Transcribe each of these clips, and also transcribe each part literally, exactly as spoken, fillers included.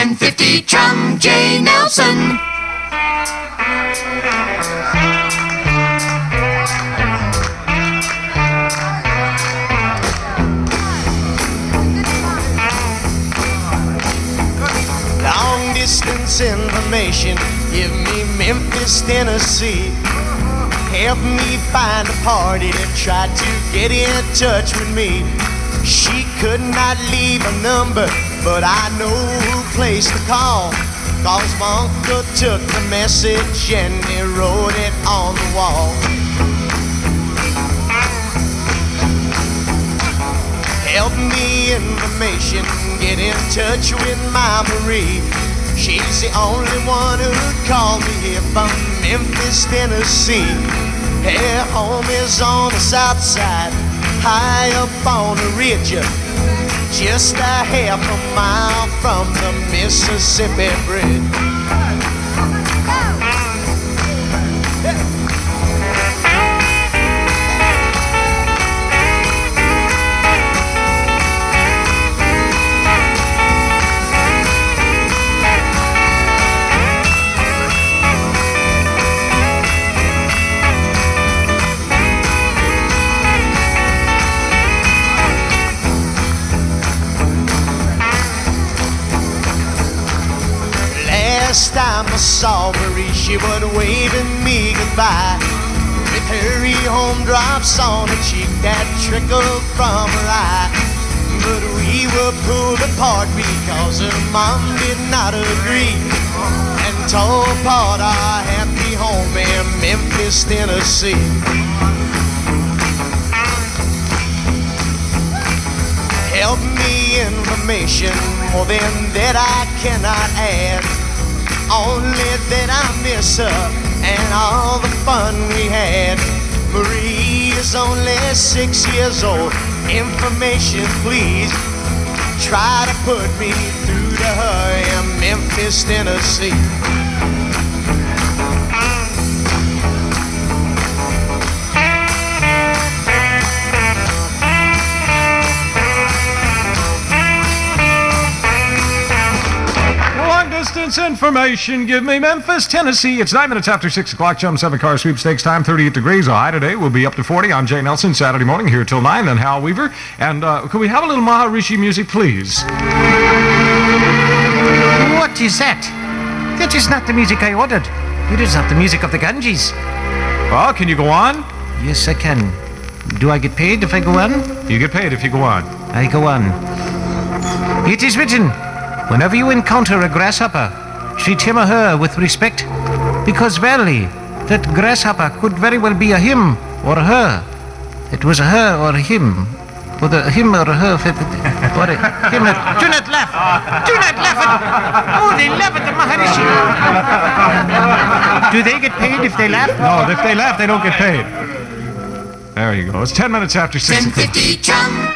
ten fifty Chum J. Nelson. Long distance information, give me Memphis, Tennessee. Help me find a party that tried to get in touch with me. She could not leave a number, but I know who place to call. Cause my uncle took the message and he wrote it on the wall. Help me information, get in touch with my Marie. She's the only one who'd call me here from Memphis, Tennessee. Her home is on the south side, high up on the ridge, just a half a mile from the Mississippi Bridge. Last time I saw Marie, she was waving me goodbye, with her e-home drops on her cheek that trickled from her eye. But we were pulled apart because her mom did not agree, and tore apart our happy home in Memphis, Tennessee. Help me information, more than that I cannot add. Only that I miss her and all the fun we had. Marie is only six years old. Information, please. Try to put me through to her in Memphis, Tennessee. Distance information, give me Memphis, Tennessee. It's nine minutes after six o'clock. Chum seven car sweepstakes time. thirty-eight degrees. A high today. We'll be up to forty. I'm Jay Nelson. Saturday morning here till nine. Then Hal Weaver. And uh, could we have a little Maharishi music, please? What is that? That is not the music I ordered. It is not the music of the Ganges. Well, can you go on? Yes, I can. Do I get paid if I go on? You get paid if you go on. I go on. It is written, whenever you encounter a grasshopper, treat him or her with respect, because verily, that grasshopper could very well be a him or a her. It was a her or a him, or the him or a her, or a him. Do not laugh! Do not laugh at... Oh, they laugh at the Maharishi. Do they get paid if they laugh? No, if they laugh, they don't get paid. There you go. It's ten minutes after six. ten fifty Chum.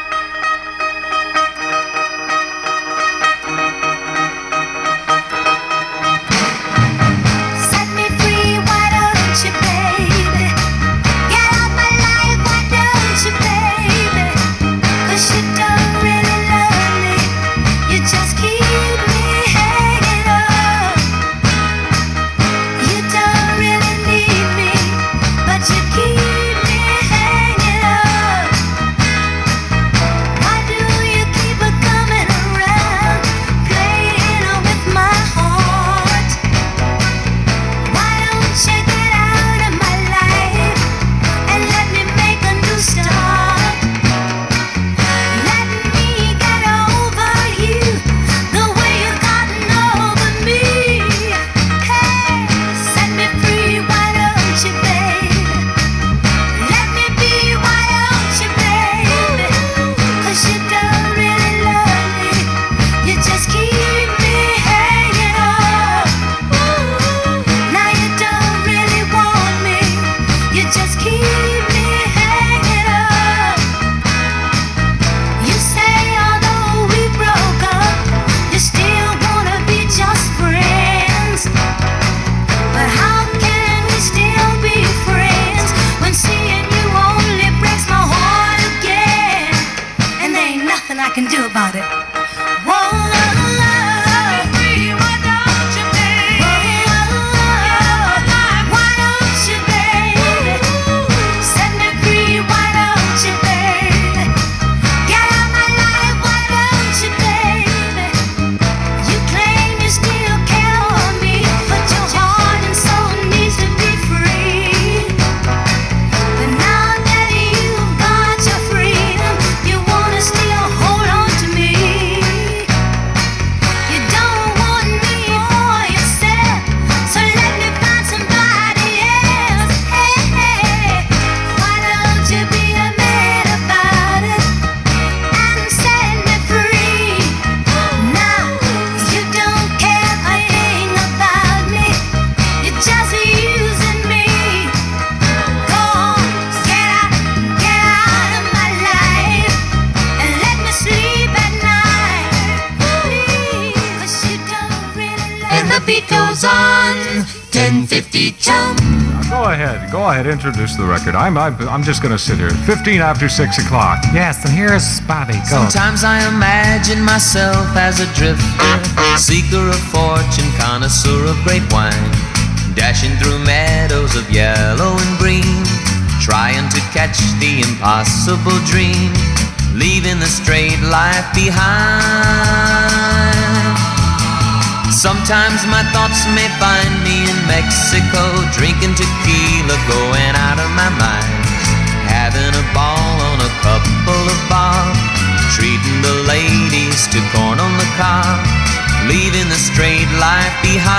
beat goes on. ten fifty Chum. Go ahead. Go ahead. Introduce the record. I'm I'm, I'm just going to sit here. fifteen after six o'clock. Yes, and here's Bobby. Go. Sometimes I imagine myself as a drifter, seeker of fortune, connoisseur of great wine, dashing through meadows of yellow and green, trying to catch the impossible dream, leaving the straight life behind. Sometimes my thoughts may find me in Mexico, drinking tequila, going out of my mind, having a ball on a couple of bars, treating the ladies to corn on the cob, leaving the straight life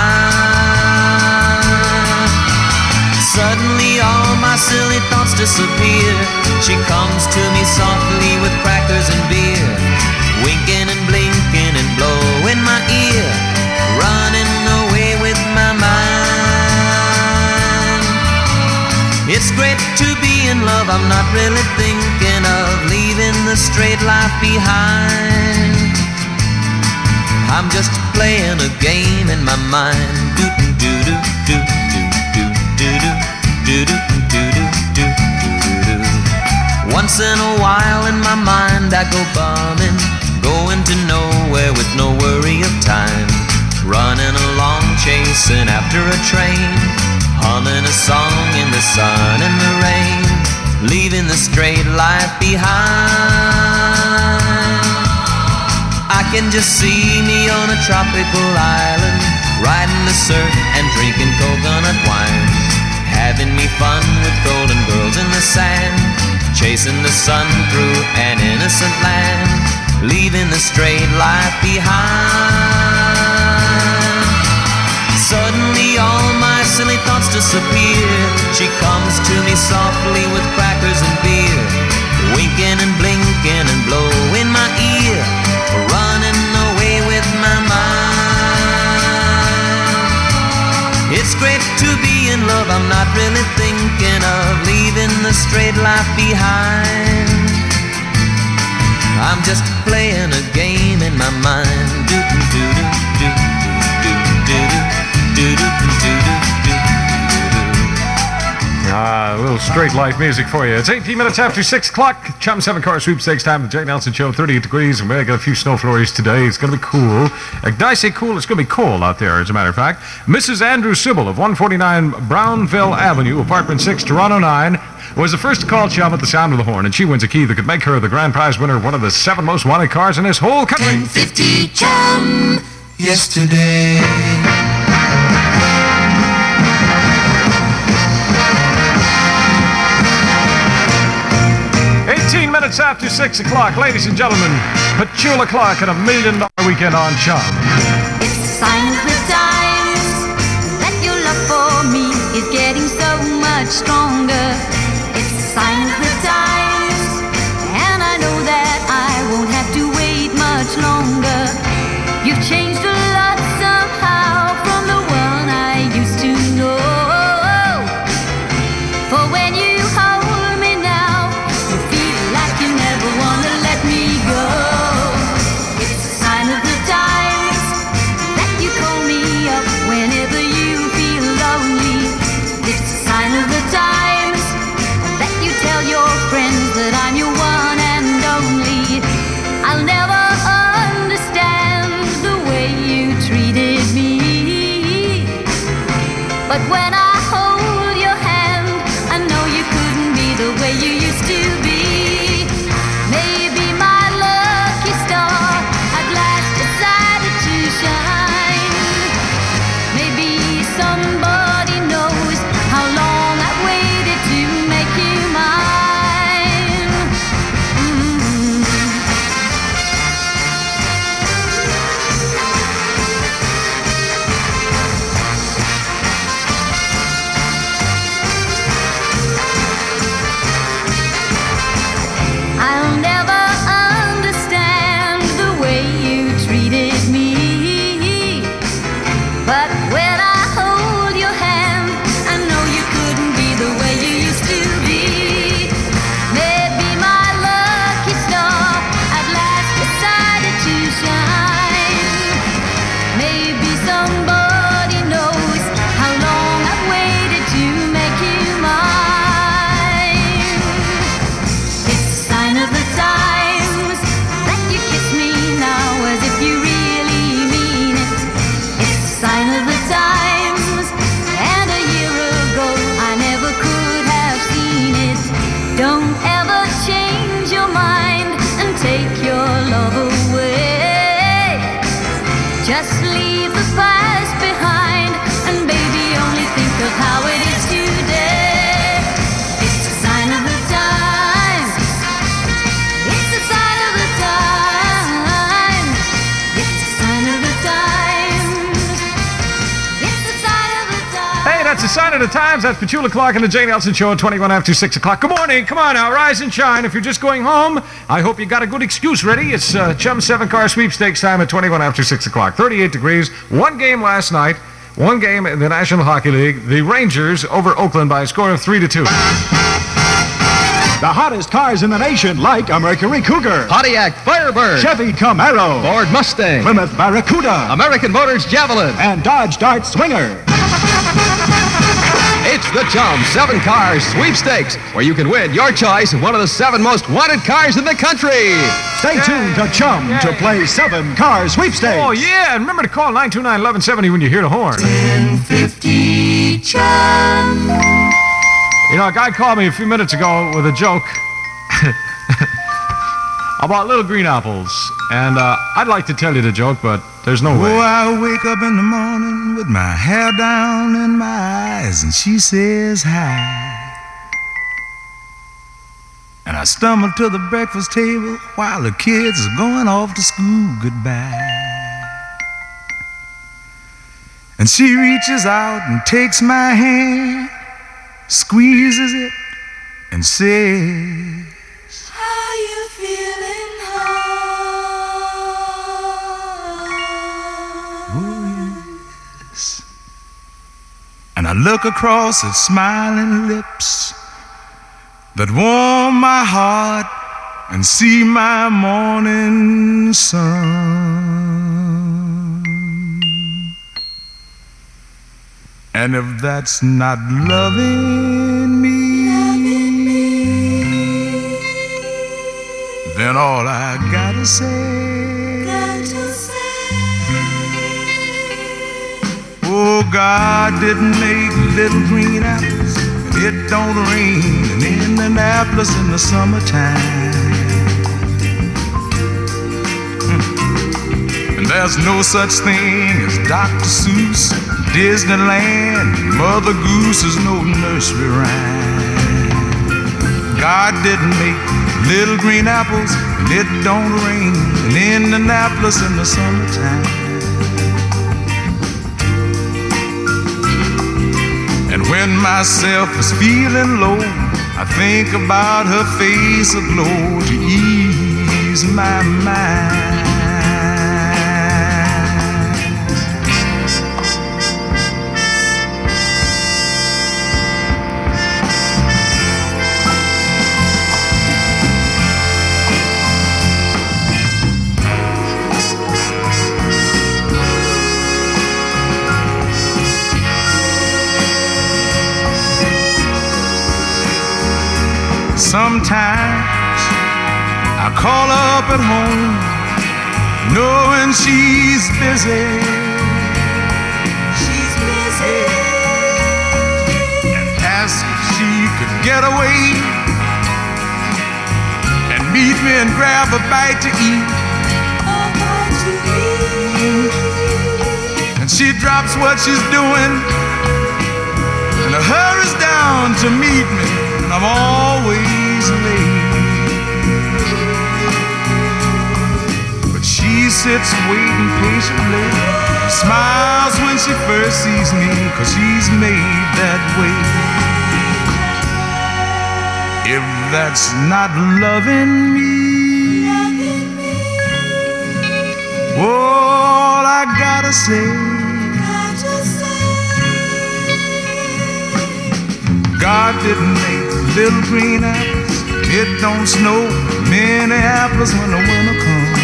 behind. Suddenly all my silly thoughts disappear. She comes to me softly with crackers and beer, winking and blinking and blowing my ear, running away with my mind. It's great to be in love. I'm not really thinking of leaving the straight life behind. I'm just playing a game in my mind. Do do do do do do do do do do do do. Once in a while in my mind I go bumming, going to nowhere with no worry of time, running along chasing after a train, humming a song in the sun and the rain, leaving the straight life behind. I can just see me on a tropical island, riding the surf and drinking coconut wine, having me fun with golden girls in the sand, chasing the sun through an innocent land, leaving the straight life behind. Suddenly all my silly thoughts disappear. She comes to me softly with crackers and beer, winking and blinking and blowing my ear, running away with my mind. It's great to be in love. I'm not really thinking of leaving the straight life behind. I'm just playing a game in my mind. Do do do do do do do do do do do. Ah, a little straight life music for you. It's eighteen minutes after six o'clock. Chum seven car sweepstakes time. The Jay Nelson Show. thirty-eight degrees, and we got a few snow flurries today. It's going to be cool. Uh, did I say cool? It's going to be cold out there, as a matter of fact. Missus Andrew Sybil of one forty-nine Brownville Avenue, apartment six, Toronto nine, was the first to call Chum at the sound of the horn, and she wins a key that could make her the grand prize winner of one of the seven most wanted cars in this whole country. ten fifty Chum. Yesterday, eighteen minutes after six o'clock, ladies and gentlemen, Petula Clark and a million dollar weekend on Chum. It's a sign of the times that your love for me is getting so much stronger. It's a sign of the times, and I know that I won't have to wait much longer. You've changed a lot somehow from the one I used to know. For when you hold me now, you feel like you never want to let me go. It's a sign of the times that you call me up whenever you feel lonely. It's a sign of the times that you tell your friends that I'm your one and only. I'll never understand the way you treated me, but when I hold your hand, I know you couldn't be the way you used to be. Maybe my lucky star at last decided to shine. Maybe somebody knows how long I've waited to make you mine. Mm. I'll never understand the way you treated me, but when I hold your hand, I know you couldn't be the way you used to be. Maybe my lucky star at last decided to shine. Maybe somebody leave the past behind. And baby, only think of how it is today. It's a sign of the times. It's a sign of the times. It's a sign of the times. It's a sign of the times. Hey, that's a sign of the times. That's Petula Clark and the Jay Nelson Show at twenty-one after six o'clock. Good morning. Come on now, rise and shine. If you're just going home, I hope you got a good excuse ready. It's uh, Chum seven car sweepstakes time at twenty-one after six o'clock. thirty-eight degrees. One game last night. One game in the National Hockey League. The Rangers over Oakland by a score of three to two. The hottest cars in the nation, like a Mercury Cougar, Pontiac Firebird, Chevy Camaro, Ford Mustang, Plymouth Barracuda, American Motors Javelin, and Dodge Dart Swinger. It's the Chum seven Cars Sweepstakes, where you can win your choice of one of the seven most wanted cars in the country. Stay tuned to Chum Yay. to play seven Car Sweepstakes. Oh, yeah. And remember to call nine two nine, one one seven zero when you hear the horn. ten fifty Chum. You know, a guy called me a few minutes ago with a joke about little green apples. And uh, I'd like to tell you the joke, but there's no way. Oh, I wake up in the morning with my hair down in my eyes, and she says hi. And I stumble to the breakfast table while the kids are going off to school goodbye. And she reaches out and takes my hand, squeezes it, and says, How you feeling, oh yes. And I look across at smiling lips that warm my heart and see my morning sun. And if that's not loving me, then all I gotta say, oh, God didn't make little green apples, and it don't rain in Indianapolis in the summertime. Hmm. And there's no such thing as Doctor Seuss, Disneyland, Mother Goose is no nursery rhyme. God didn't make little green apples, and it don't rain in Indianapolis in the summertime. And when myself is feeling low, I think about her face aglow to ease my mind. Sometimes I call up at home, knowing she's busy. She's busy. And ask if she could get away and meet me and grab a bite to eat. A bite to eat. And she drops what she's doing and hurries down to meet me. And I'm always late, but she sits waiting patiently, smiles when she first sees me, 'cause she's made that way. If that's not loving me, all I gotta say, God didn't make little green apples, it don't snow in Minneapolis when the winter comes.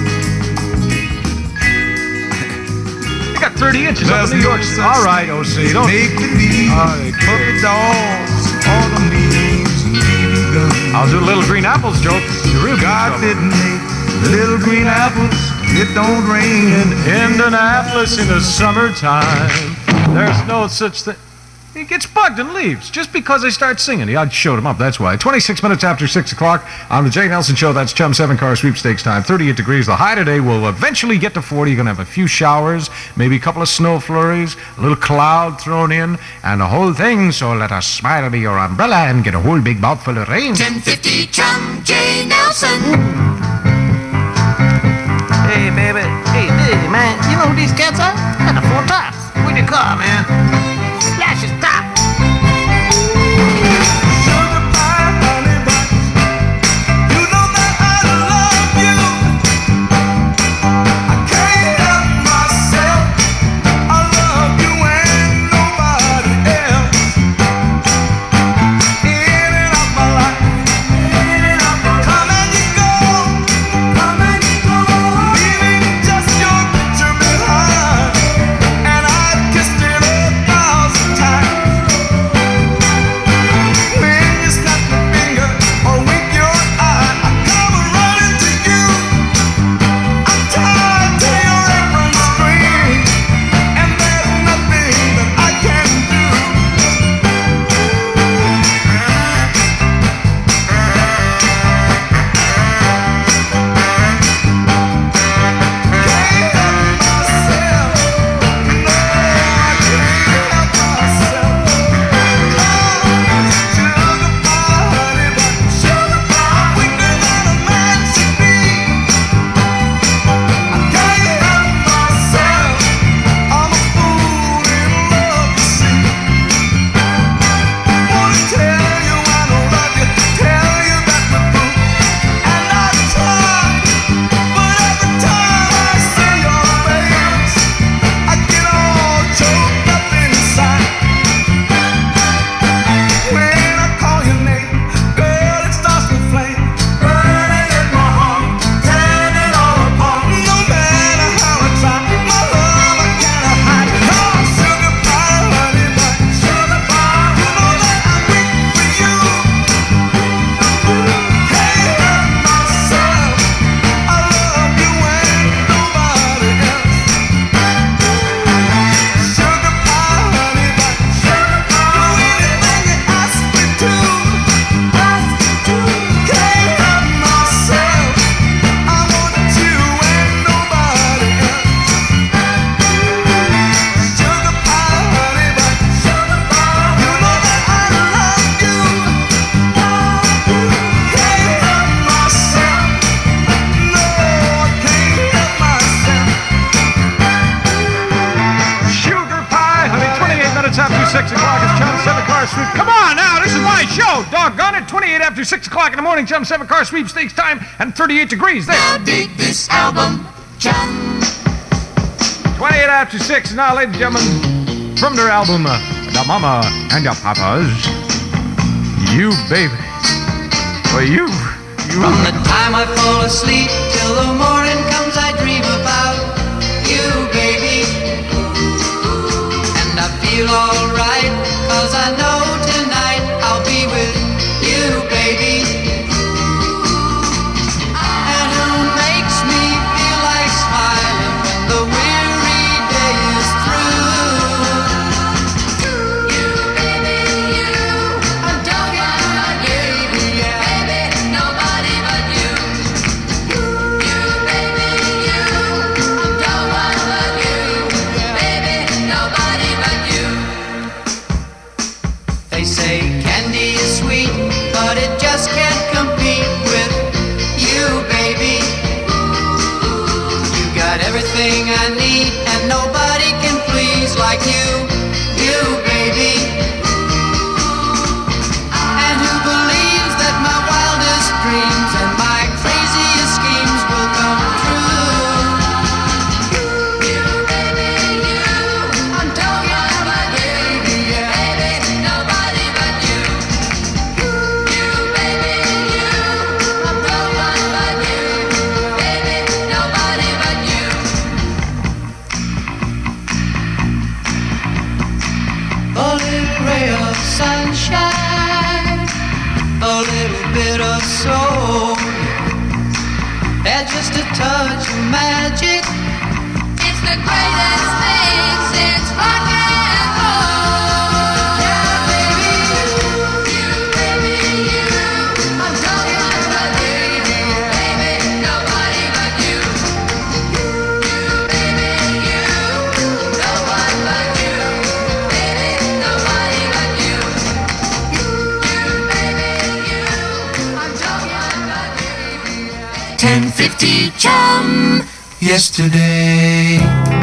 They got thirty inches up There's in New York. no such All right, O C. Don't. Make believe, All right, puppy dogs, autumn leaves, and B B guns. I'll do a little green apples joke. You're real God didn't make little green apples, it don't rain in Indianapolis in the summertime. There's no such thing. he gets bugged and leaves just because I start singing. Yeah, I showed him up, that's why. twenty-six minutes after six o'clock on the Jay Nelson Show. That's Chum seven car sweepstakes time. thirty-eight degrees. The high today will eventually get to forty. You're going to have a few showers, maybe a couple of snow flurries, a little cloud thrown in, and the whole thing. So let a smile be your umbrella and get a whole big mouthful of rain. ten fifty Chum Jay Nelson. Hey, baby. Hey, hey, man. You know who these cats are? And the four tops. Where'd you car, man? Splash his top. six o'clock. It's Chum seven car sweep. Come on now, this is my show. Doggone it. twenty-eight after six o'clock in the morning. Chum seven car sweepstakes time and thirty-eight degrees there. Now dig this album, Chum. twenty-eight after six. Now, ladies and gentlemen, from their album, uh, The Mama and the Papas, You Baby. For you, you. From the time I fall asleep till the morning comes, I dream about you, baby. And I feel alright, cause I know tonight I'll be with you, baby. And who makes me feel like smiling when the weary day is through? You, baby, you. I'm talking about you. Baby, nobody but you. You, baby, you. I'm talking about you. Baby, nobody but you. They say candy is sweet, but it just can't compete with you, baby. You got everything I need, and nobody can please like you, you, baby. And who believes that my wildest dreams and my craziest schemes will come true? You, baby, you. I'm talking about you. Baby, nobody but you. You, baby, you. I'm talking about you. Baby, nobody but you. A little ray of sunshine, a little bit of soul, and just a touch of magic. It's the greatest thing since rock and roll. party chum. Yesterday.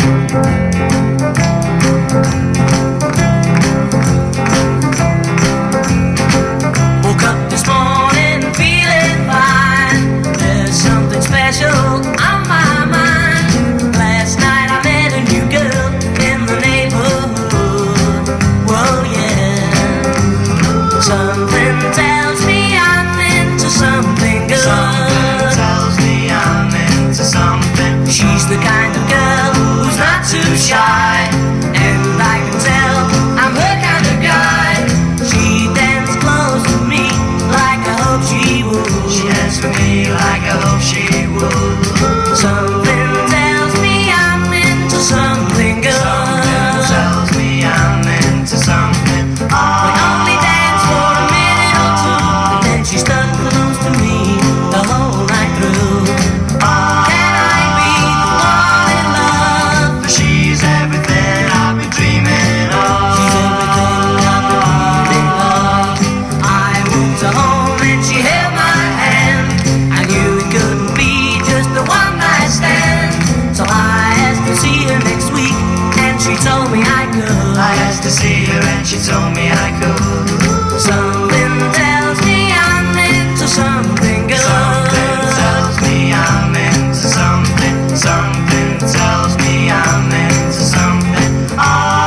Woke up this morning feeling fine. There's something special on my mind. Last night I met a new girl in the neighborhood. Whoa, yeah. Something tells me I'm into something good. Something tells me I'm into something. She's the kind of girl who's not too shy, and I can tell I'm her kind of guy. She danced close to me like I hope she would. She danced with me like I hope she would. Something tells me I'm into something good. Something tells me I'm into something. We only danced for a minute or two, and then she stuck close to me the whole night through. Can I be the one in love? For she's everything I've been dreaming of. She's everything I've been dreaming of. I moved her home and she held my hand. I knew it couldn't be just a one night stand. So I asked to see her next week, and she told me I could. I asked to see her and she told me I could. Something tells me I'm into something good. Something tells me I'm into something. Something tells me I'm into something. Ah.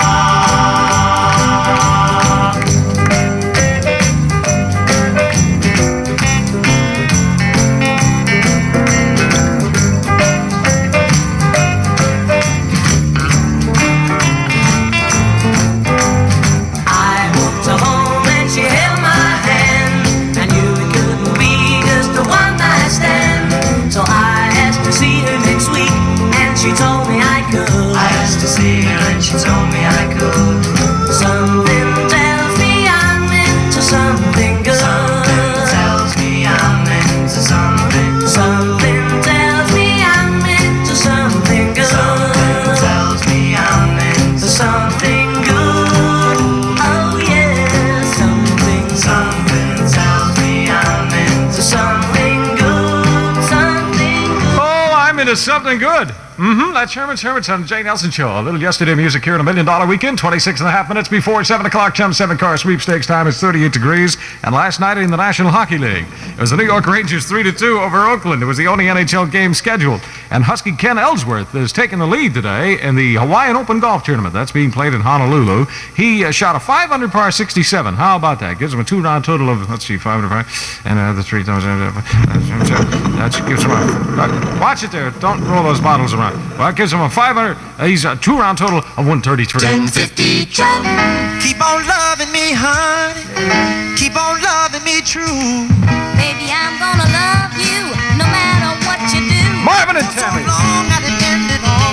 I walked her home and she held my hand. I knew it couldn't be just a one night stand. So I asked to see her next week, and she told me I could. I asked to see her and she told me I could. Something tells me I'm into something good. Something tells me I'm into something. Something tells me I'm into something good. Something tells me I'm into something good. Oh yeah, something. Something tells me I'm into something good. Something good. Oh, I'm into something good. Mm-hmm. That's Herman's Hermits on the Jay Nelson Show. A little yesterday music here in a million dollar weekend. twenty-six and a half minutes before seven o'clock. Chum seven car sweepstakes time is thirty-eight degrees. And last night in the National Hockey League, it was the New York Rangers three to two over Oakland. It was the only N H L game scheduled. And Husky Ken Ellsworth is taking the lead today in the Hawaiian Open Golf Tournament. That's being played in Honolulu. He uh, shot a five under par sixty-seven. How about that? Gives him a two-round total of, let's see, five under par. And uh, the three thousand. That gives him a. Uh, watch it there. Don't roll those bottles around. Well, that gives him a five hundred. Uh, he's a two-round total of one thirty-three. ten fifty chum. Keep on loving me, honey. Keep on loving me true. Baby, I'm gonna love you no matter what you do. Marvin and So Tammy. long I depended on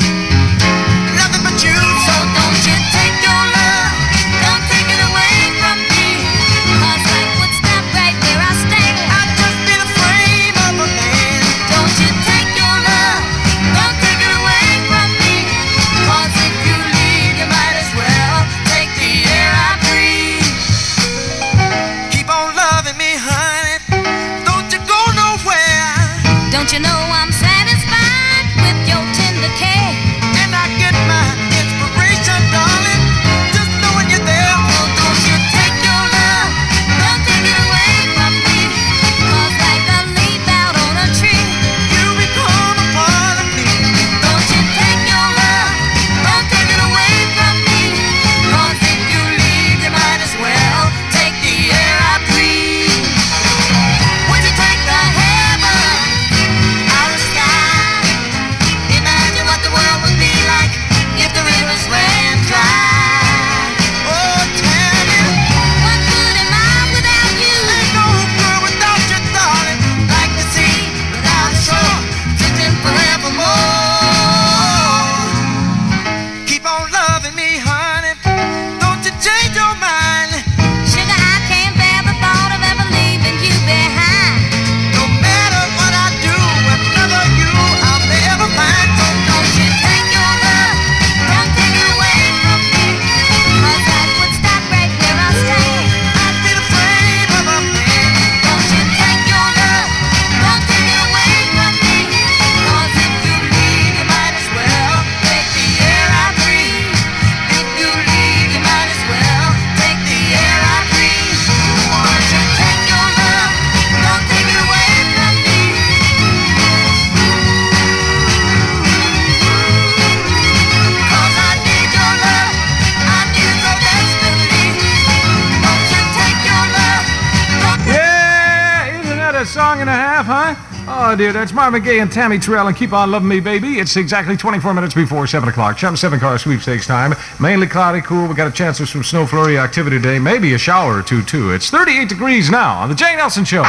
nothing but you. So don't you take your love, don't take it away from me. 'Cause I would stop right where I stand. I'd just be the frame of a man. Don't you take your love, don't take it away from me. 'Cause if you leave, you might as well take the air I breathe. Keep on loving me, honey. Don't you go nowhere. Don't you know I'm satisfied with Jeff, huh? Oh, dear, that's Marvin Gaye and Tammy Terrell, and Keep On Loving Me, Baby. It's exactly twenty-four minutes before seven o'clock. Chum seven car sweepstakes time. Mainly cloudy, cool. We got a chance of some snow flurry activity today. Maybe a shower or two, too. It's thirty-eight degrees now on the Jay Nelson Show.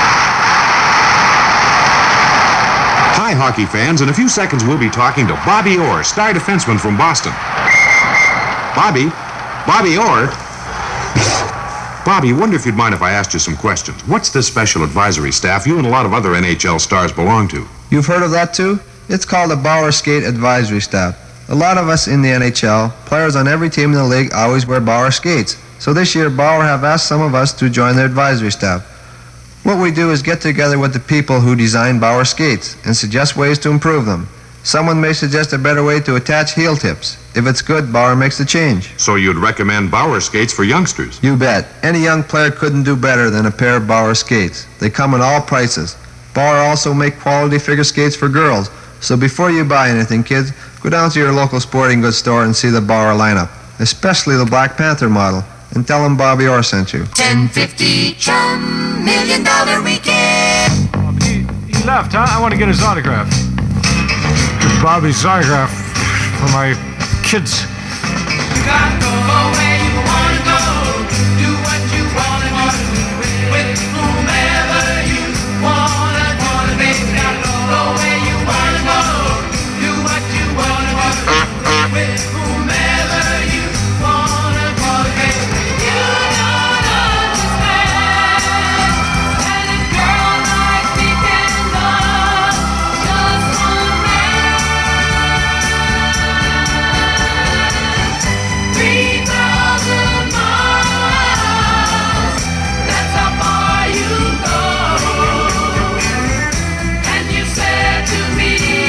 Hi, hockey fans. In a few seconds, we'll be talking to Bobby Orr, star defenseman from Boston. Bobby? Bobby Orr? Bobby, wonder if you'd mind if I asked you some questions. What's this special advisory staff you and a lot of other N H L stars belong to? You've heard of that too? It's called the Bauer Skate Advisory Staff. A lot of us in the N H L, players on every team in the league, always wear Bauer skates. So this year, Bauer have asked some of us to join their advisory staff. What we do is get together with the people who design Bauer skates and suggest ways to improve them. Someone may suggest a better way to attach heel tips. If it's good, Bauer makes the change. So you'd recommend Bauer skates for youngsters? You bet. Any young player couldn't do better than a pair of Bauer skates. They come in all prices. Bauer also make quality figure skates for girls. So before you buy anything, kids, go down to your local sporting goods store and see the Bauer lineup, especially the Black Panther model, and tell them Bobby Orr sent you. ten fifty Chum Million Dollar Weekend. Oh, he, he left, huh? I want to get his autograph. Get Bobby's autograph for my kids. You gotta go where you wanna go. Do what you wanna do with whomever you wanna wanna be. You gotta go where you wanna go. Do what you wanna do with whomever you wanna wanna be. You don't understand that a girl like me can love just one man. Three thousand miles, that's how far you go. And you said to me,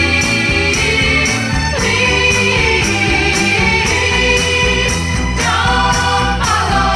please don't follow.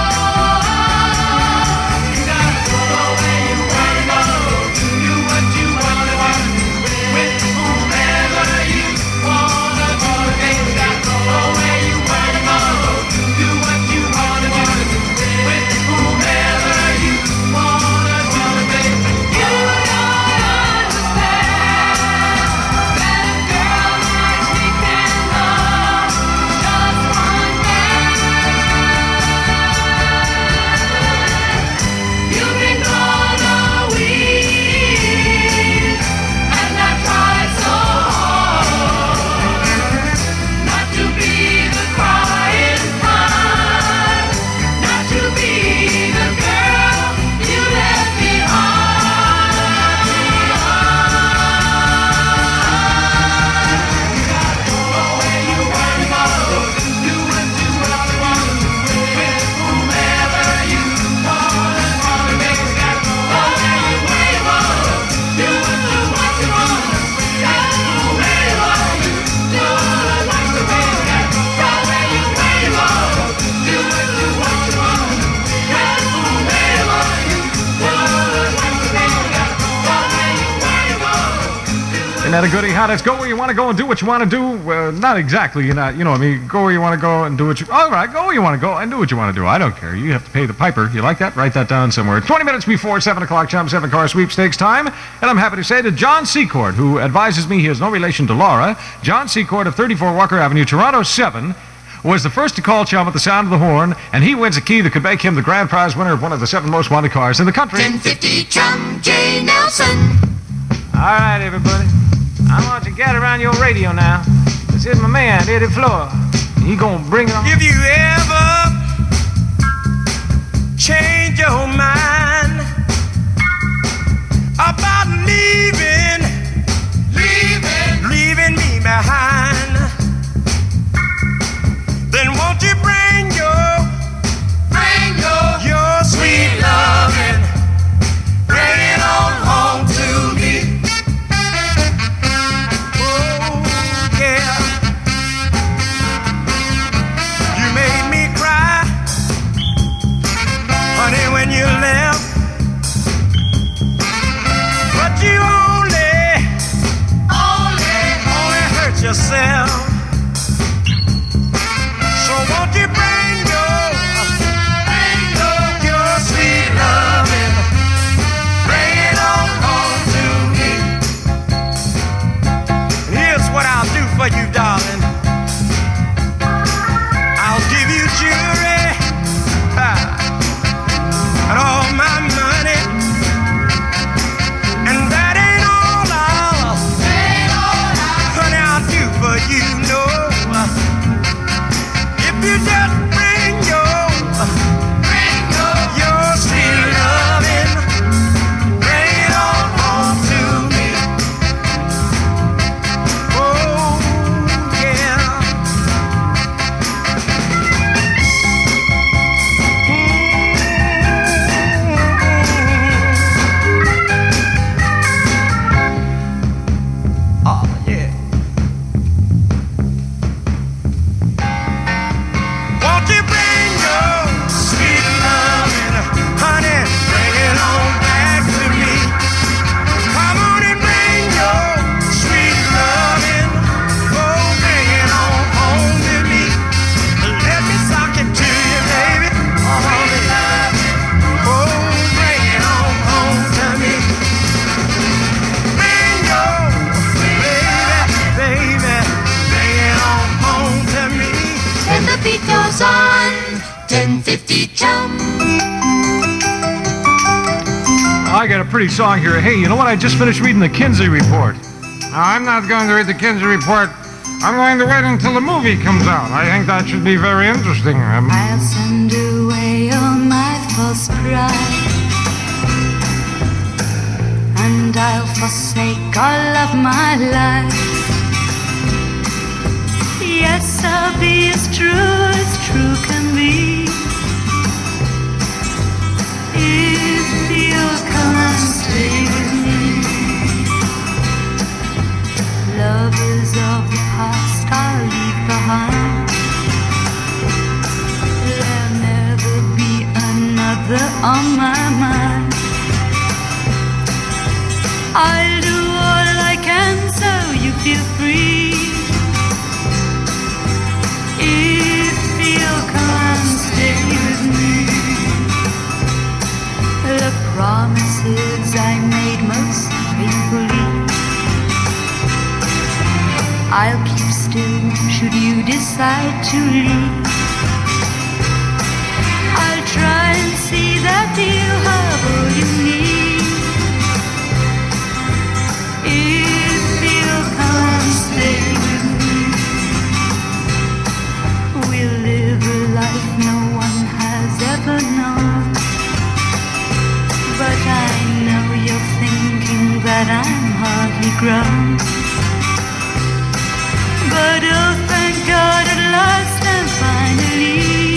You gotta go where you wanna go, do what you wanna do with whomever you wanna wanna be. You gotta go where you wanna go, do what you wanna do with whomever you wanna wanna be. You don't understand that a girl like me can love just one man. You've been gone a week, and I tried so hard not to be the crying kind, not to be the girl you left behind. You gotta go where you wanna go, do what you wanna wanna with whomever you wanna wanna be. You gotta go where you wanna go, do what you want to wanna with whomever you wanna do what you want to be. You gotta go where you wanna go, do what you want to wanna with whomever you wanna do what you want to be. You gotta go where you wanna go. Isn't that a goodie? How does go where you want to go and do what you want to do? Uh, not exactly. You're not, you know what I mean? Go where you want to go and do what you... All right, go where you want to go and do what you want to do. I don't care. You have to pay the piper. You like that? Write that down somewhere. twenty minutes before seven o'clock, Chum seven car sweepstakes time. And I'm happy to say that John Secord, who advises me he has no relation to Laura, John Secord of thirty-four Walker Avenue, Toronto seven, was the first to call Chum at the sound of the horn, and he wins a key that could make him the grand prize winner of one of the seven most wanted cars in the country. ten fifty Chum Jay Nelson. All right, everybody. I want you to gather around your radio now. This is my man, Eddie Floor. He gonna bring it on. If you ever change your mind about leaving, leaving, leaving me behind, then won't you bring your, bring your, your sweet loving, bring it on home to me. Oh yeah, you made me cry, honey, when you left. fifty Chum. I got a pretty song here. Hey, you know what? I just finished reading the Kinsey Report. I'm not going to read the Kinsey Report. I'm going to wait until the movie comes out. I think that should be very interesting. Um, I'll send away all my false pride, and I'll forsake all of my life. Yes, I'll be as true as true can be. If you'll come and stay with me. Love is of the past I'll leave behind. There'll never be another on my mind. I'll do all I can so you feel free. If you'll come and stay with me. The promises I made most faithfully, I'll keep still should you decide to leave. I'll try and see that you have all you need. If you'll come and stay with me, we'll live a life no one has ever known. But I know you're thinking that I'm hardly grown. But oh, thank God at last and finally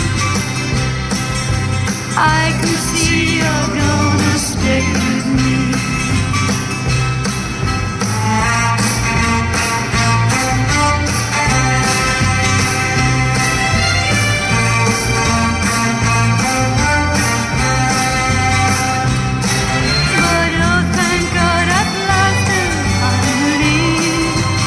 I can see you're gonna stay with me. But oh, thank God at last and finally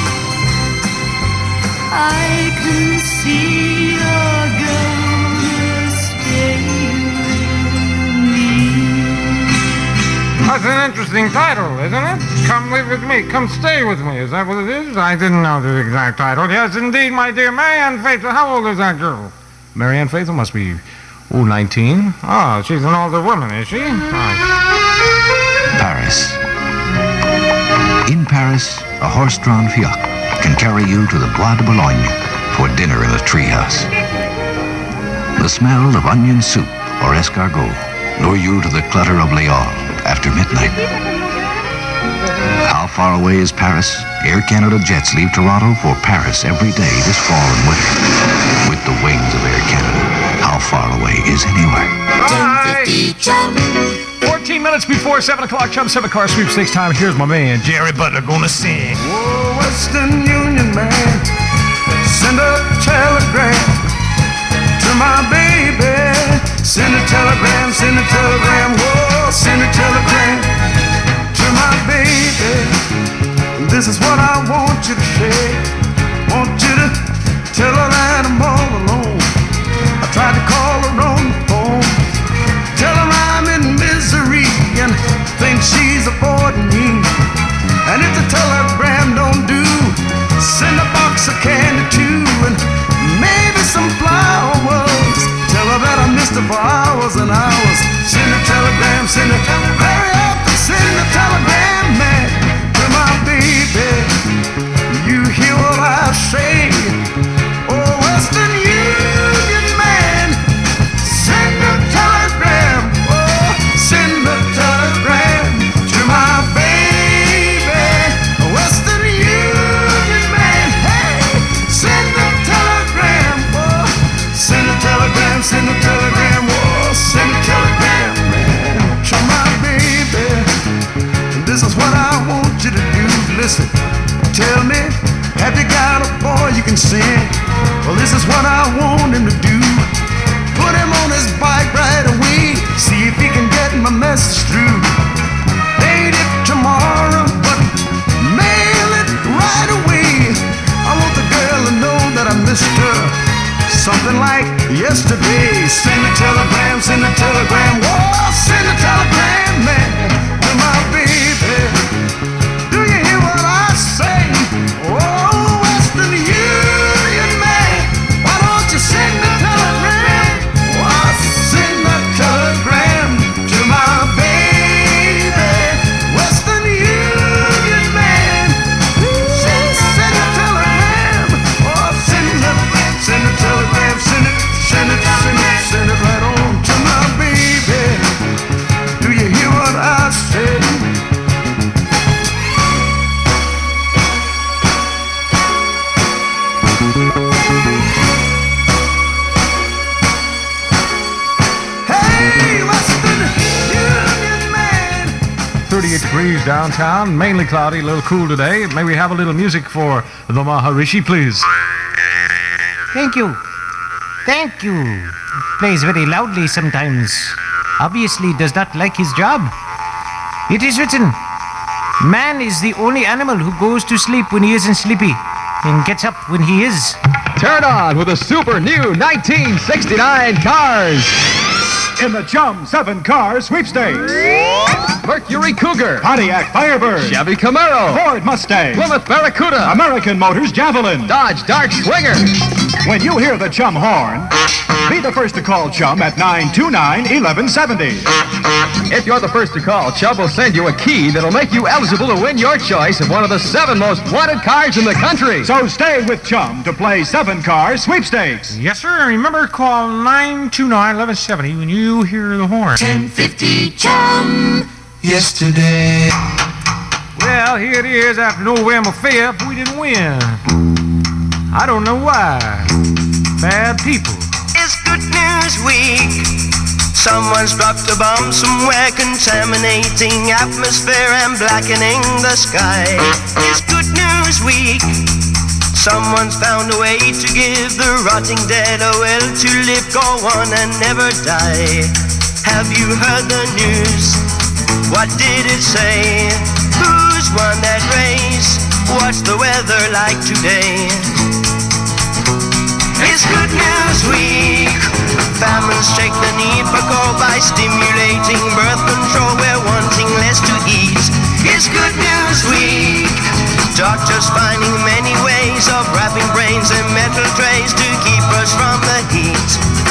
I can see you're gonna stay with me. That's an interesting title, isn't it? Come live with me. Come stay with me. Is that what it is? I didn't know the exact title. Yes, indeed, my dear Marianne Faithful. How old is that girl? Marianne Faithful must be, oh, nineteen. Oh, she's an older woman, is she? Oh. Paris. In Paris, a horse-drawn fiacre can carry you to the Bois de Boulogne for dinner in a treehouse. The smell of onion soup or escargot lure you to the clutter of Lyon after midnight. How far away is Paris? Air Canada jets leave Toronto for Paris every day this fall and winter. With the wings of Air Canada, how far away is anywhere? ten fifty Chum. fourteen minutes before seven o'clock, Chum seven car sweepstakes time. Here's my man, Jerry Butler, gonna sing. Whoa, Western Union man, send a telegram to my baby. Send a telegram, send a telegram, whoa, send a telegram to my baby. This is what I want you to say. Want you to tell her that I'm all alone. I tried to call her on the phone, tell her I'm in misery and think she's avoiding me. And if the telegram don't do, send a box of candy too, and maybe some flowers. Tell her that I missed her for hours and hours. Send a telegram, send a telegram. Hurry up and send a telegram, man, to my baby. You hear what I say? Oh, Western Union man, send a telegram. Oh, send a telegram to my baby. Western Union man, hey, send a telegram. Oh, send a telegram, send a telegram. Oh, send a telegram, man, to my baby. This is what I want you to do. Listen, tell me, have you got a boy you can sing? Well, this is what I want him to do. Put him on his bike right away. See if he can get my message through. Date it tomorrow, but mail it right away. I want the girl to know that I missed her. Something like yesterday. Send a telegram, send a telegram. Whoa, send a telegram, man, to my baby. Do you hear what I say? Oh, Western Union man, why don't you send a telegram? Whoa, thirty-eight degrees downtown, mainly cloudy, a little cool today. May we have a little music for the Maharishi, please? Thank you. Thank you. Plays very loudly sometimes. Obviously does not like his job. It is written, man is the only animal who goes to sleep when he isn't sleepy and gets up when he is. Turn on with the super new nineteen sixty-nine Cars. In the Chum seven Car Sweepstakes. Mercury Cougar. Pontiac Firebird. Chevy Camaro. Ford Mustang. Plymouth Barracuda. American Motors Javelin. Dodge Dart Swinger. When you hear the Chum horn, be the first to call Chum at nine two nine, eleven seventy. If you're the first to call, Chum will send you a key that'll make you eligible to win your choice of one of the seven most wanted cars in the country. So stay with Chum to play seven Car Sweepstakes. Yes, sir. Remember, call nine two nine, eleven seventy when you hear the horn. ten fifty Chum. Yesterday. Well, here it is after November fifth. We didn't win. I don't know why. Bad people. It's Good News Week. Someone's dropped a bomb somewhere, contaminating atmosphere and blackening the sky. It's Good News Week. Someone's found a way to give the rotting dead a will to live, go on and never die. Have you heard the news? What did it say? Who's won that race? What's the weather like today? It's Good News Week. Families check the need for coal by stimulating birth control. We're wanting less to eat. It's Good News Week. Doctors finding many ways of wrapping brains in metal trays to keep us from the heat.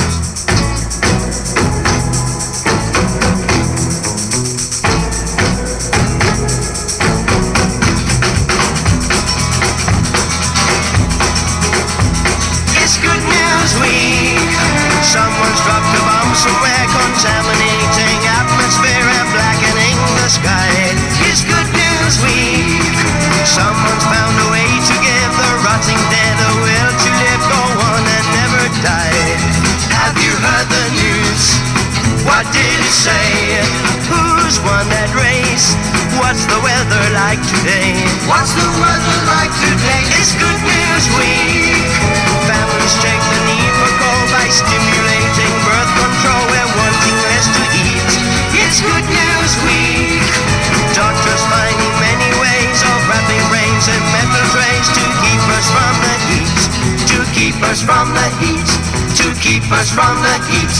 Someone's dropped a bomb somewhere, contaminating atmosphere and blackening the sky. It's Good News Week. Someone's found a way to give the rotting dead a will to live, go on and never die. Have you heard the news? What did it say? Who's won that race? What's the weather like today? What's the weather like today? It's Good News Week. Families check the need for coal by stimulating birth control. We're wanting less to eat. It's Good News Week. Doctors finding many ways of wrapping brains in metal trays to keep us from the heat. To keep us from the heat. To keep us from the heat.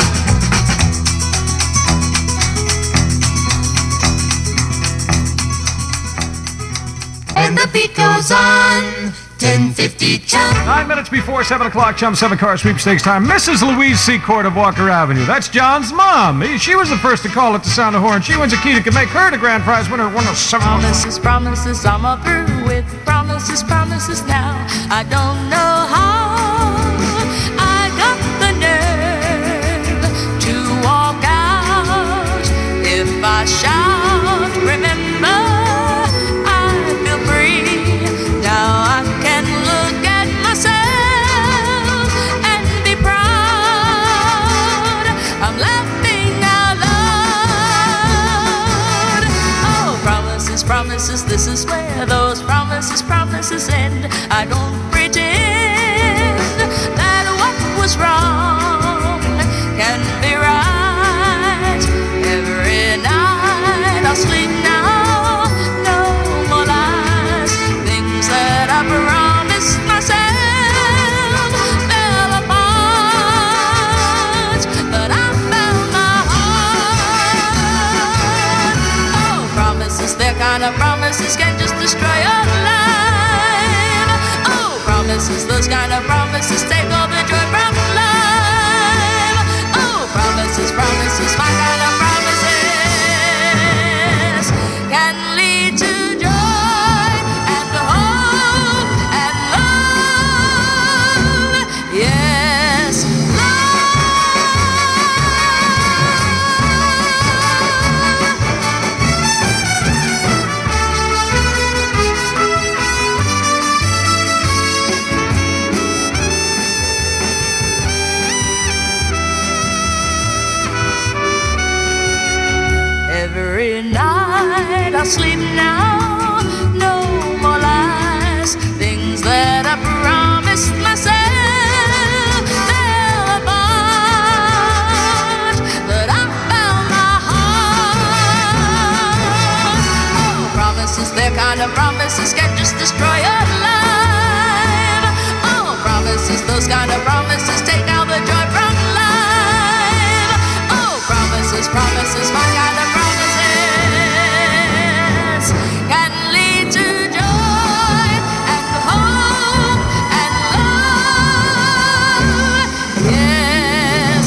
And the beat goes on. ten fifty Chum. Nine minutes before seven o'clock, Chum seven Car Sweepstakes time. Missus Louise Secord of Walker Avenue. That's John's mom. She was the first to call at the sound of horn. She wins a key that can make her the grand prize winner of one of seven. Promises, promises, I'm a through with promises, promises now. I don't know how I got the nerve to walk out. If I shout, remember, I feel free. Now I can look at myself and be proud. I'm laughing out loud. Oh, promises, promises, this is where those promises, promises end. I don't pretend that what was wrong can be right. Every night I'll sleep now, no more lies. Things that I promised myself fell apart, but I found my heart. Oh, promises, they're kind of promises can just destroy your life. Oh, promises, those kind of promises take all the joy from life. Oh, promises, promises, my kind of promises can lead to joy and hope and love. Yes, I'll sleep now. No more lies, things that I promised myself fell apart. But I found my heart. Oh, promises, they're kind of promises can just destroy your life. Oh, promises, those kind of promises take out the joy from life. Oh, promises, promises, my kind of promises can lead to joy and hope and love. Yes,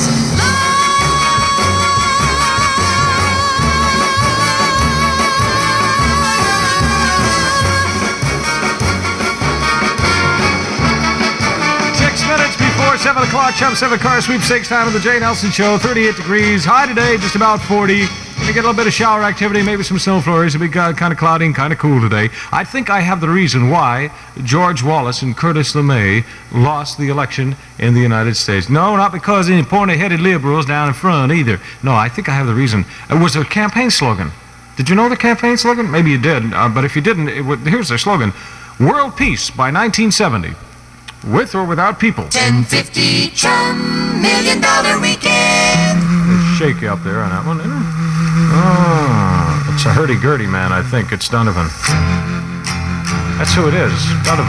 Six minutes before seven o'clock, Chum seven car sweepstakes time of the Jay Nelson Show. thirty-eight degrees. High today, just about forty. Gonna get a little bit of shower activity, maybe some snow flurries. It'll be kind of cloudy and kind of cool today. I think I have the reason why George Wallace and Curtis LeMay lost the election in the United States. No, not because any pointy-headed liberals down in front either. No, I think I have the reason. It was a campaign slogan. Did you know the campaign slogan? Maybe you did, uh, but if you didn't, it would, here's their slogan: World Peace by nineteen seventy. With or without people. ten fifty Chum Million Dollar Weekend. Shaky up there on that one, isn't it? Oh, it's a hurdy-gurdy man, I think. It's Donovan. That's who it is, Donovan.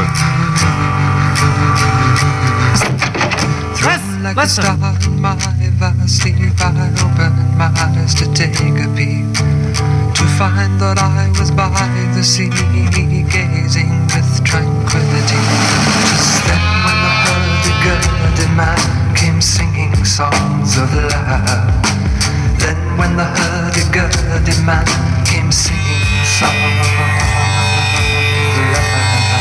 Like a star in my vast sleep, I opened my eyes to take a peep, to find that I was by the sea, gazing with tranquility. Just then when the hurdy-gurdy man came singing songs of love. Then when the hurdy-gurdy man came singing songs of love.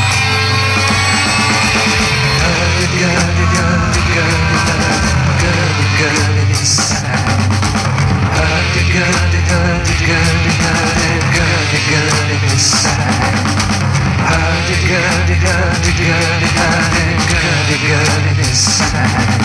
Hurdy-gurdy, hurdy-gurdy, hurdy-gurdy sang. Hurdy-gurdy, hurdy-gurdy, hurdy-gurdy sang. Hurdy-gurdy, hurdy-gurdy, hurdy-gurdy sang.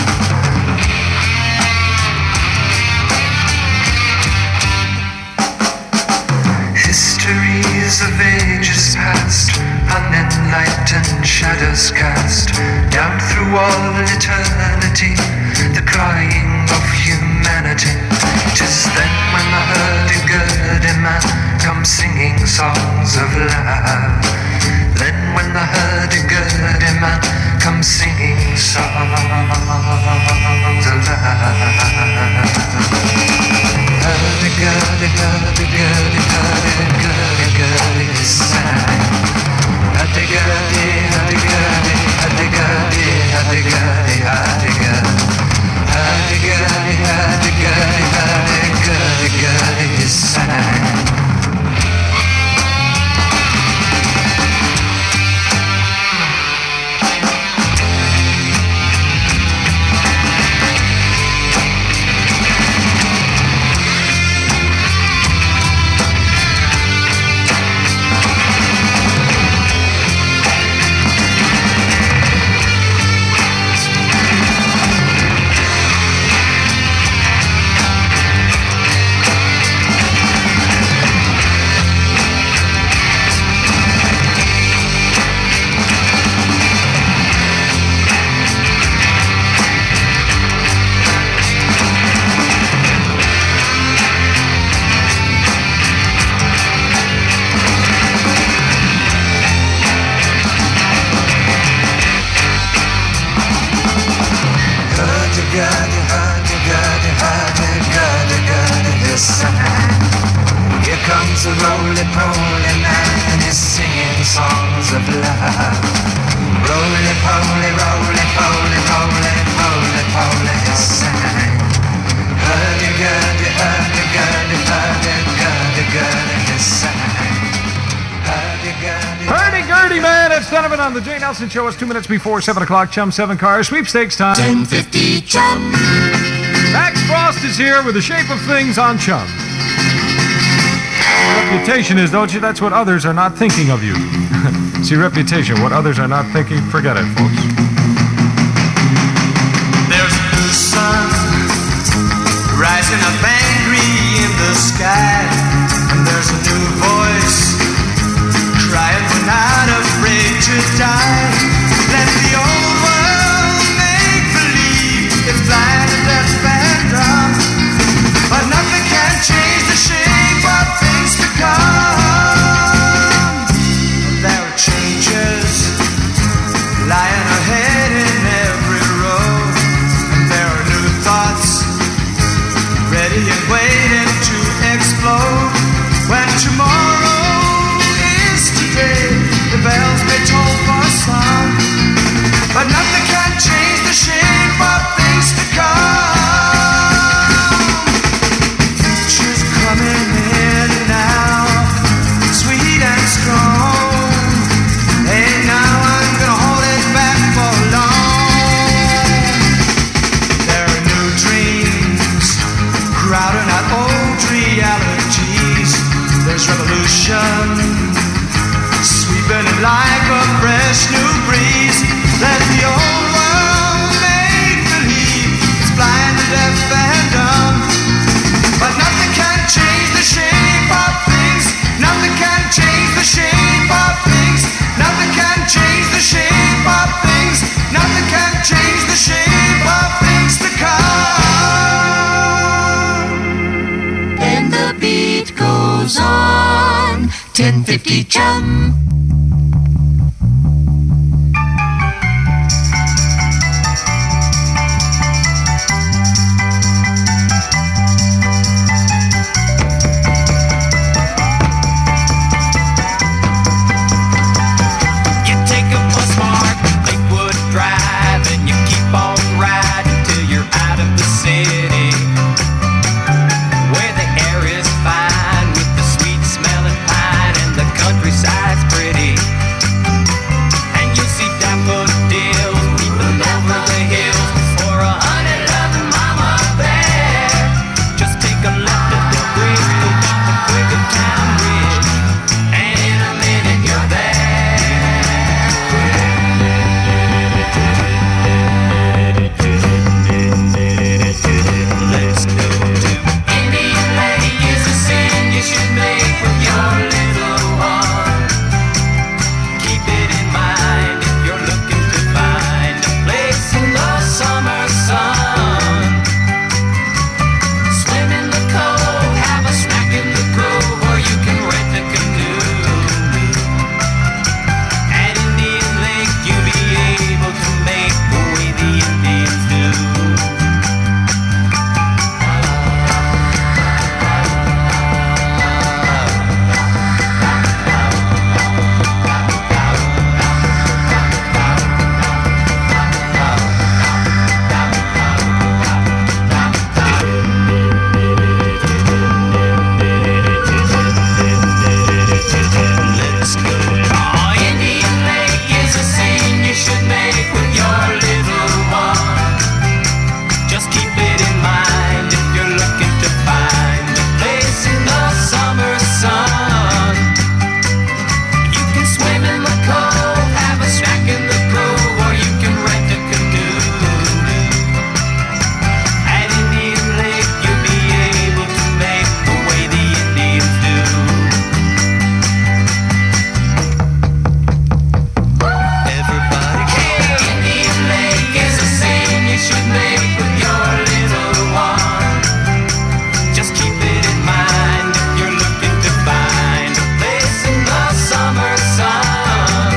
Histories of ages past, unenlightened shadows cast down through all eternity, the crying of humanity. 'Tis then when the hurdy-gurdy man comes singing songs of love. Then when the hurdy-gurdy man comes singing songs of love. Hurdy-gurdy, hurdy-gurdy, hurdy-gurdy, sang. Hurdy-gurdy, hurdy-gurdy, hurdy-gurdy, hurdy-gurdy, hurdy-gurdy. Hurdy-gurdy, hurdy-gurdy, hurdy-gurdy, sang. A roly-poly man and he's singing songs of love. Roly-poly, roly-poly, roly-poly, poly, he sang. Hurdy-gurdy, hurdy-gurdy, hurdy-gurdy, he sang. Hurdy-gurdy. Hurdy-gurdy, man, it's Donovan on the Jay Nelson Show. It's two minutes before seven o'clock, Chum seven cars, sweepstakes time. ten fifty Chum. Max Frost is here with the shape of things on Chum. Reputation is, don't you? That's what others are not thinking of you. See, reputation, what others are not thinking, forget it, folks. There's a new sun rising up angry in the sky, and there's a new voice ten fifty Chum. You take a bus mark, Lakewood Drive, and you keep on riding till you're out of the city, where the air is fine with the sweet smelling pine and the countryside's pretty. And you see daffodils peeping over the hills for a honey loving mama bear. Just take a left at the bridge, go down the Quaker Town Ridge, and in a minute you're there. Let's go to Indian Lake is a sin you should make with your little one. Keep it in mind if you're looking to find a place in the summer sun. Swim in the cove, have a snack in the grove, or you can rent a canoe. At Indian Lake you'll be able to make the way the Indians do. Let's go. Oh, Indian Lake is a scene you should make with your little one. Just keep it in mind if you're looking to find a place in the summer sun. You can swim in the cove, have a snack in the grove, or you can rent a canoe. At Indian Lake you'll be able to make the way the Indians do. Everybody, hey, Indian Lake is a scene you should make with your little one. Just keep it in mind if you're looking to find a place in the summer sun.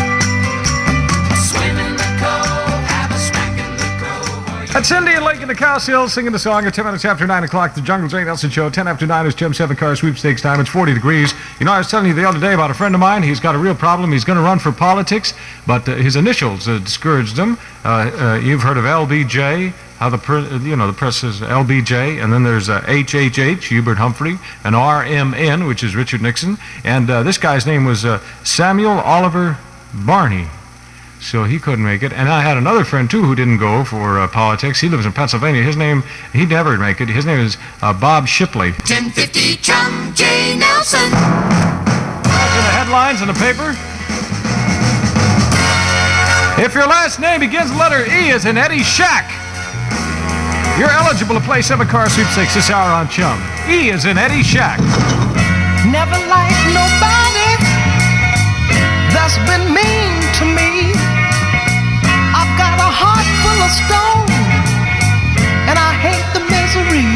Swim in the cove, have a snack in the grove. That's Indian Lake in the Cows Hill singing the song at ten minutes after nine o'clock. The Jungle Jay Nelson Show. ten after nine is Jim seven car sweepstakes time. It's forty degrees. You know, I was telling you the other day about a friend of mine. He's got a real problem. He's going to run for politics, but uh, his initials uh, discouraged him. Uh, uh, you've heard of L B J. How the pre- you know the press is L B J, and then there's uh, H H H, Hubert Humphrey, and R M N, which is Richard Nixon, and uh, this guy's name was uh, Samuel Oliver Barney. So he couldn't make it. And I had another friend, too, who didn't go for uh, politics. He lives in Pennsylvania. His name, he'd never make it. His name is uh, Bob Shipley. ten fifty Chum J. Nelson. That's in the headlines in the paper. If your last name begins with the letter E as in Eddie Shack, you're eligible to play seven car sweepstakes this hour on Chum. E is in Eddie Shack. Never liked nobody that's been mean to me. I've got a heart full of stone, and I hate the misery.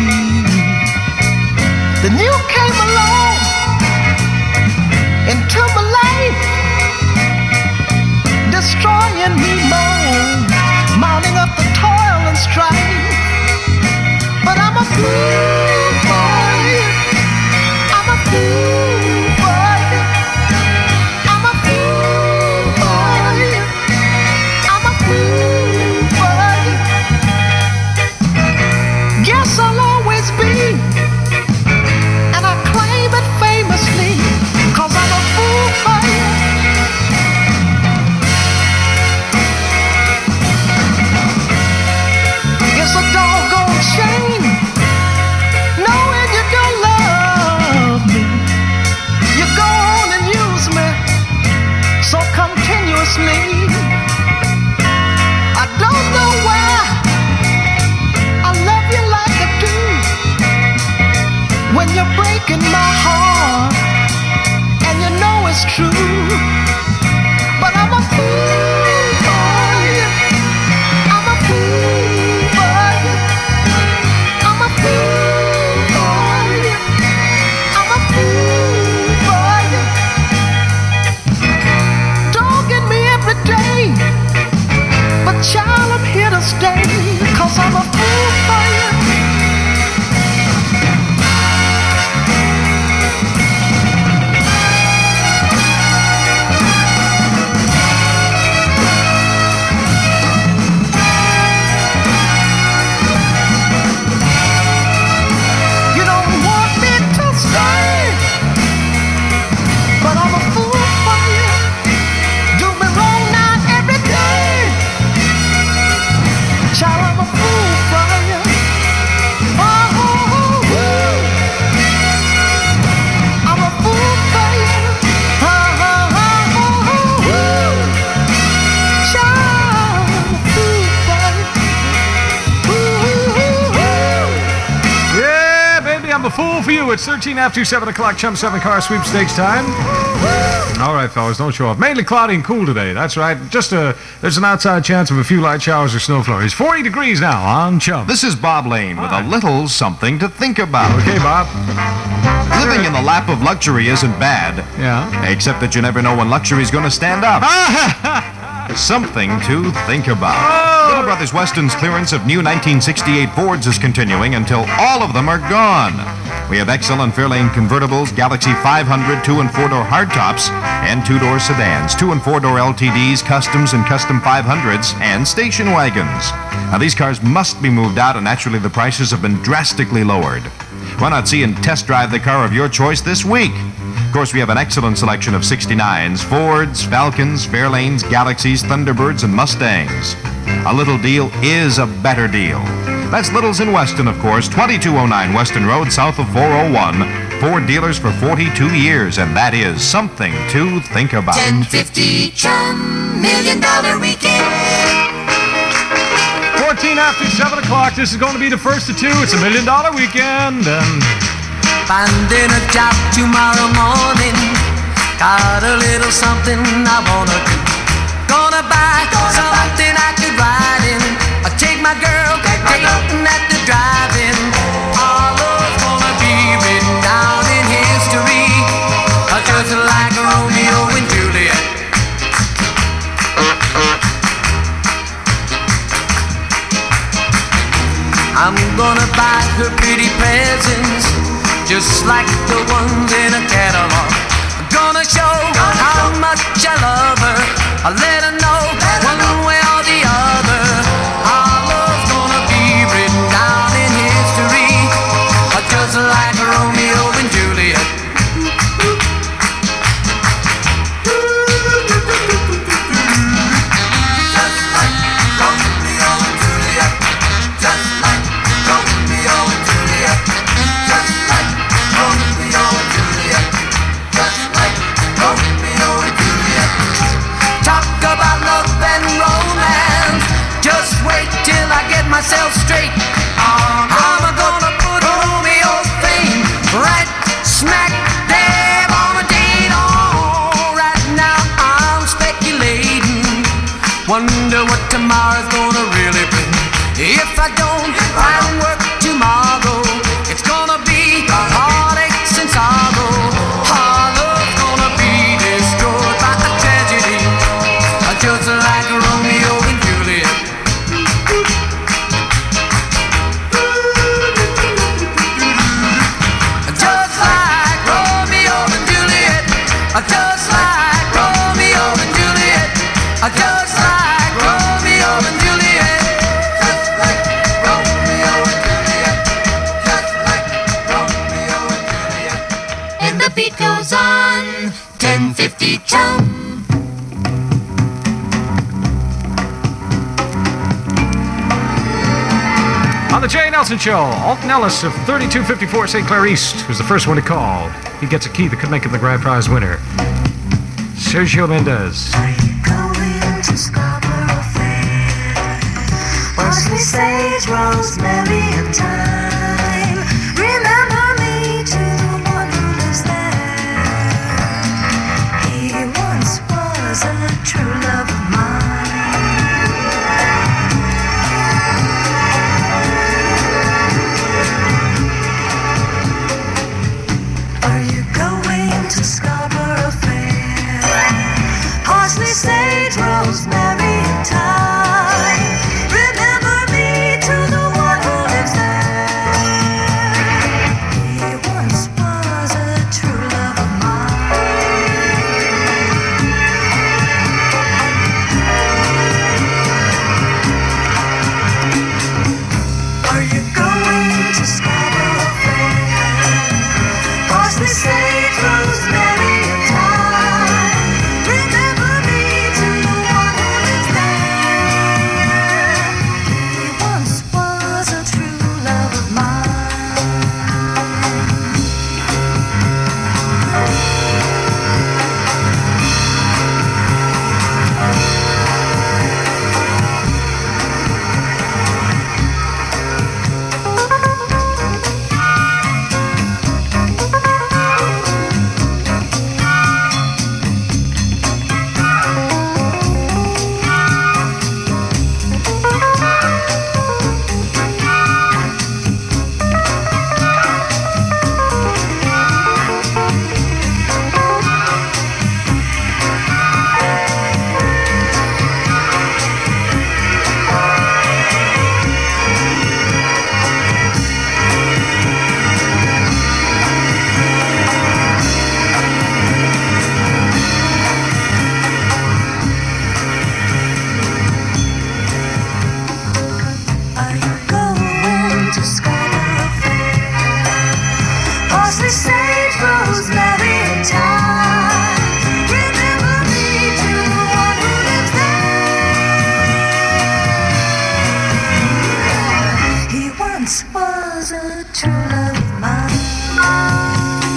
Then you came along into my life, destroying me more, mounting up the toil and strife. But I'm a fool for you. I'm a fool for you. I'm a fool for you. Child, I'm a fool for you. Oh, oh, oh, oh. I'm a fool for you. Oh, oh, oh, oh, oh. Child, I'm a fool for you. Ooh, ooh, ooh. Yeah, baby, I'm a fool for you. It's thirteen after seven o'clock, Chum seven car sweepstakes time. All right, fellas, don't show off. Mainly cloudy and cool today. That's right. Just a, there's an outside chance of a few light showers or snow flurries. forty degrees now on Chum. This is Bob Lane with a little something to think about. Okay, Bob. Living in the lap of luxury isn't bad. Yeah. Except that you never know when luxury's going to stand up. Something to think about. Oh. Little Brothers Weston's clearance of new nineteen sixty-eight Fords is continuing until all of them are gone. We have excellent Fairlane convertibles, Galaxy five hundred two and four door hardtops, and two-door sedans, two and four door L T Ds, customs and custom five hundreds, and station wagons. Now, these cars must be moved out, and naturally the prices have been drastically lowered. Why not see and test drive the car of your choice this week? Of course, we have an excellent selection of sixty-nines, Fords, Falcons, Fairlanes, Galaxies, Thunderbirds, and Mustangs. A little deal is a better deal. That's Little's in Weston, of course, twenty-two oh nine Weston Road, south of four oh one. Ford dealers for forty-two years, and that is something to think about. ten fifty Chum Million Dollar Weekend. fourteen after seven o'clock. This is going to be the first of two. It's a million dollar weekend. And Finding a job tomorrow morning. Got a little something I wanna do. Gonna buy something I could ride in. I take my girl dating at the drive-in. Our love's gonna be written down in history, just like Romeo and Juliet. I'm gonna buy her pretty presents, just like the ones in a catalog. I'm gonna show how much I love her. I'll let her know one way or the other. Our love's gonna be written down in history, just like Romeo and Juliet. Just like Romeo and Juliet. Just like Romeo and Juliet. Just like Romeo and Juliet. Just like Romeo and Juliet. Talk about love and romance. Just wait till I get myself straight. I'm gonna put Romeo's fame right smack dab on a date. Oh, right now I'm speculating. Wonder what tomorrow's gonna really bring. If I don't find work tomorrow, it's gonna be heartaches and sorrow. Our love's gonna be destroyed by a tragedy, just like Romeo and Juliet. Just like Romeo and Juliet. Just like Romeo and Juliet. Just like Romeo and Juliet. Just like Romeo and Juliet. Just like Romeo and Juliet. And the beat goes on. ten fifty Chum. on the Jay Nelson Show, Alton Ellis of thirty-two fifty-four Saint Clair East was the first one to call. He gets a key that could make him the grand prize winner. Sergio Mendez. Going to Scarborough Fair. Parsley, sage, rosemary, and thyme. Remember me to the one who lives there. He once was a true love of mine. Are you going to Scarborough Fair? Parsley, sage, rosemary, and thyme. Remember me to the one who lives there. true love of mine.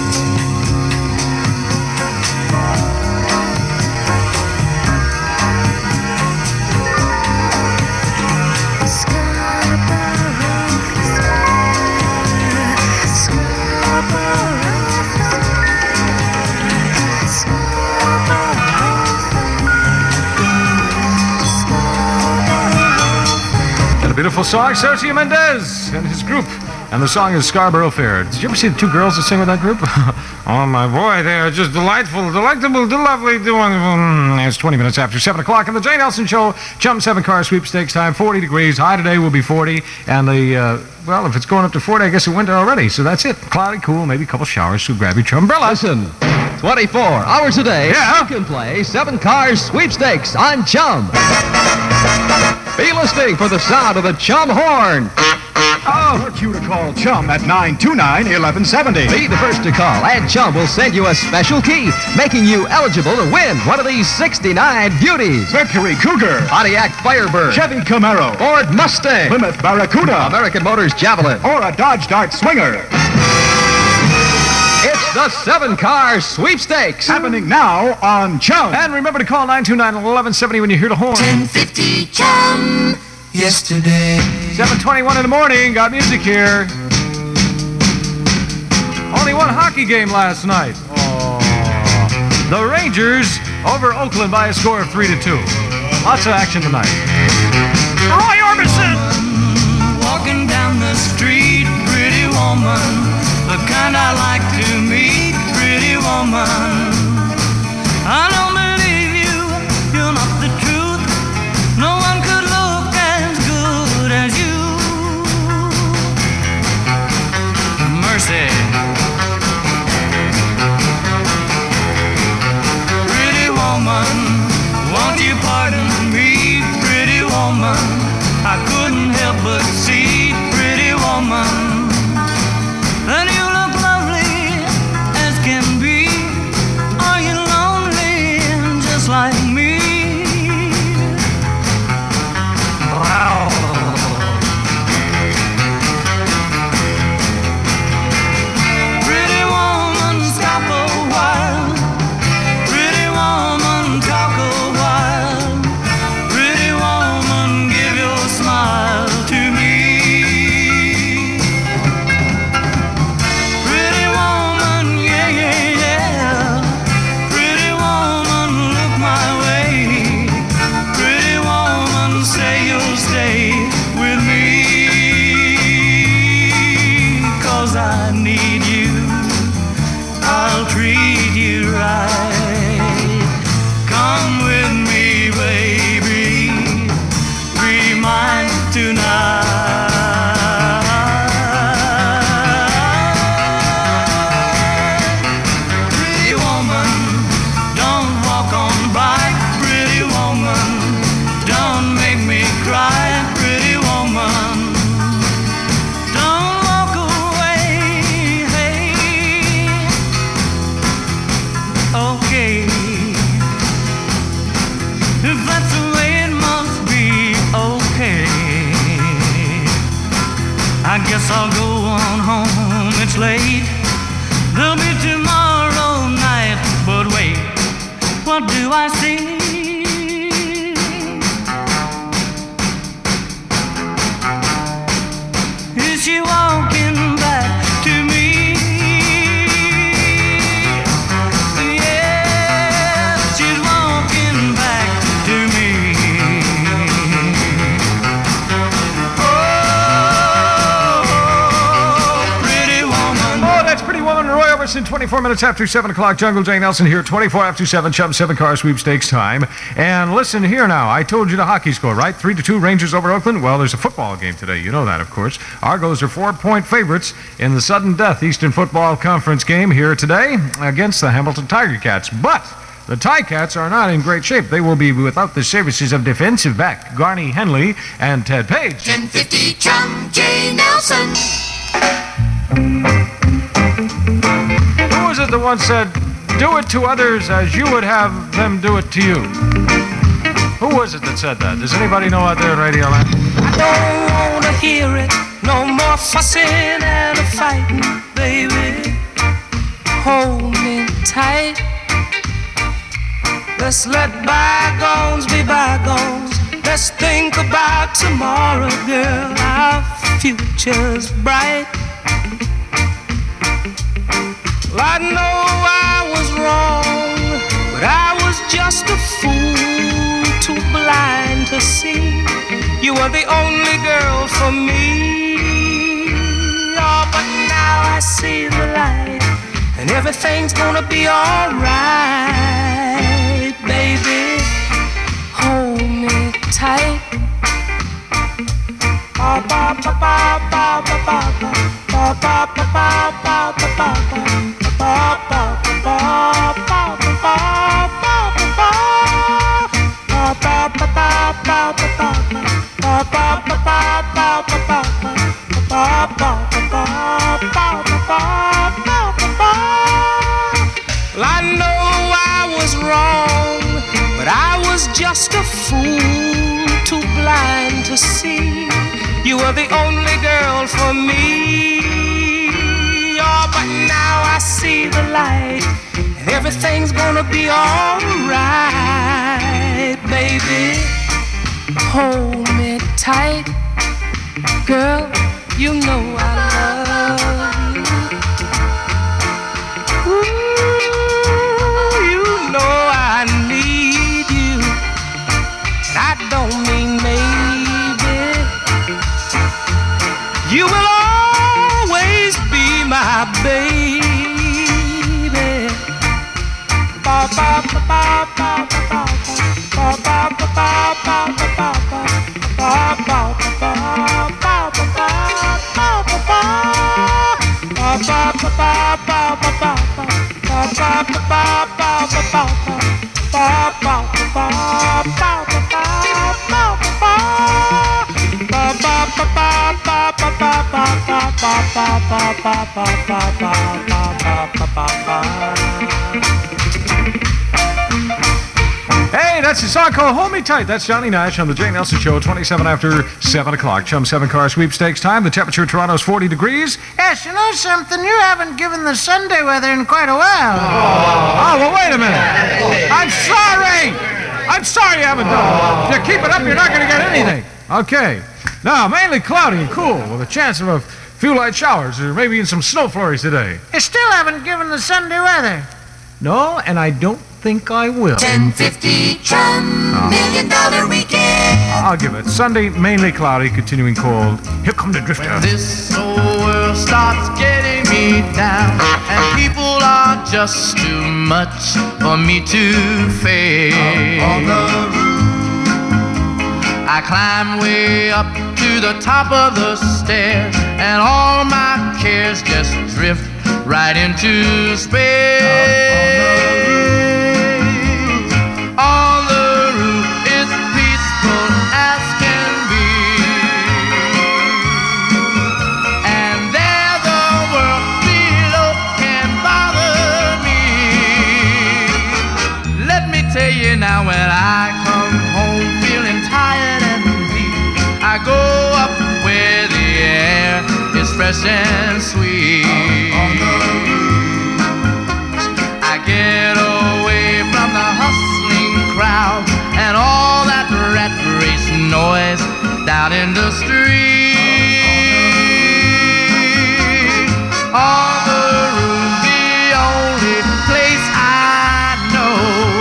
Beautiful song, Sergio Mendes and his group. And the song is Scarborough Fair. Did you ever see the two girls that sing with that group? Oh, my boy, they are just delightful, delectable, lovely. Mm, it's twenty minutes after seven o'clock on the Jay Nelson Show. Chum seven car sweepstakes time, forty degrees. High today will be forty. And the, uh, well, if it's going up to forty, I guess it went already. So that's it. Cloudy, cool, maybe a couple showers. So grab your umbrella. Listen, twenty-four hours a day, Yeah. you can play seven cars sweepstakes on Chum. Be listening for the sound of the Chum horn. Oh, your cue to call Chum at nine two nine, eleven seventy. Be the first to call, and Chum will send you a special key, making you eligible to win one of these sixty-nine beauties. Mercury Cougar, Pontiac Firebird, Chevy Camaro, Ford Mustang, Plymouth Barracuda, American Motors Javelin, or a Dodge Dart Swinger. It's the seven car sweepstakes. Happening now on Chum. And remember to call nine two nine, eleven seventy when you hear the horn. ten fifty Chum. Yesterday. seven twenty-one in the morning. Got music here. Only one hockey game last night. Oh. The Rangers over Oakland by a score of three to two. Lots of action tonight. Roy Orbison. Walking down the street, pretty woman, the kind I like to meet, pretty woman. I don't believe you, you're not the truth. No one could look as good as you. Mercy. Pretty woman, won't you pardon me, pretty woman? I couldn't help but see, pretty woman, that you look lovely as can be. Are you lonely just like me? Pretty woman, stop a while. Pretty woman, talk a while. Pretty woman, give your smile to me. Pretty woman, yeah, yeah, yeah. Pretty woman, look my way. Pretty woman, say you'll stay with me. 'Cause I need you, I'll treat you right. Come with me, baby, be mine tonight. Pretty woman, don't walk on by. Pretty woman, don't make me cry. Pretty woman, don't walk away. Hey, okay. If that's the way it must be, okay. I guess I'll go on home, it's late. There'll be tomorrow night, but wait, what do I see? Is she walking back to me? Yes, she's walking back to me. Oh, pretty woman. Oh, that's Pretty Woman. Roy Orbison, twenty-four minutes after seven o'clock. Jungle Jay Nelson here, twenty-four after seven. Chum seven car sweepstakes time. And listen here now. I told you the hockey score, right? three to two Rangers over Oakland. Well, there's a football game today. You know that, of course. Argos are four-point favorites in the sudden death Eastern Football Conference game here today against the Hamilton Tiger Cats. But the Ticats are not in great shape. They will be without the services of defensive back Garney Henley and Ted Page. ten fifty Chum Jay Nelson. Who was it that once said, do it to others as you would have them do it to you? Who was it that said that? Does anybody know out there in Radio Land? I don't want to hear it no more. a fussing and a fighting, baby. Hold me tight. Let's let bygones be bygones. Let's think about tomorrow, girl. Our future's bright. Well, I know I was wrong, but I was just a fool, too blind to see you were the only girl for me. Oh, but now I see the light, and everything's gonna be alright, baby. Hold me tight. Ba ba ba ba ba ba ba ba ba ba ba ba ba ba Well, I know I was wrong, but I was just a fool, too blind to see you were the only girl for me. Oh, but now I see the light, and everything's gonna be alright, baby. Hold me tight, girl, you know I love you. Ooh, you know I need you, and I don't mean maybe. You will always be my baby. Ba ba ba ba ba ba ba ba ba ba ba ba ba Hey, that's a song called Hold Me Tight. That's Johnny Nash on the Jay Nelson Show, twenty-seven after seven o'clock. Chum seven car sweepstakes time. The temperature in Toronto is forty degrees. Yes, you know something? You haven't given the Sunday weather in quite a while. Oh, well, wait a minute. I'm sorry. I'm sorry you haven't done it. If you keep it up, you're not going to get anything. Okay. Now, mainly cloudy and cool with a chance of a few light showers or maybe even some snow flurries today. You still haven't given the Sunday weather. No, and I don't think I will. ten fifty Chum, Oh. Million Dollar Weekend. I'll give it. Sunday, mainly cloudy, continuing cold. Here come the drifter. When this old world starts getting me down, and people are just too much for me to face. On the roof, I climb way up to the top of the stairs, and all my cares just drift right into space. On the roof is peaceful as can be, and there the world below can bother me. Let me tell you now, when I come home feeling tired and weak, I go up where the air is fresh and sweet. I get away from the hustling crowd and all that rat race noise down in the street. On the roof, the only place I know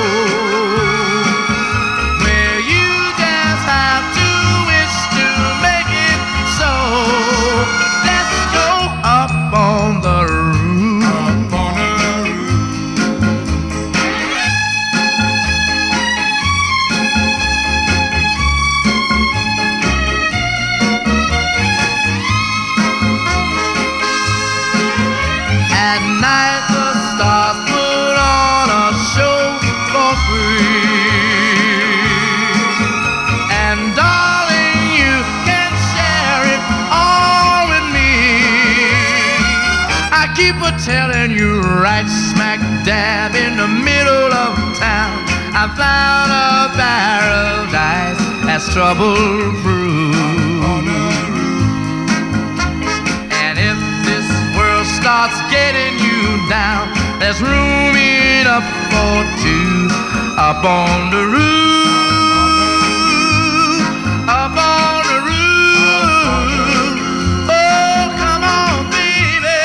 where you just have to wish to make it so. Let's go up on the roof. Up on the At night the stars put on a show for free, and darling, you can share it all with me. I keep a telling you, right smack dab in the middle of town, I found a paradise that's trouble-proof. up for two up on the roof, up on the roof. Oh, come on, baby.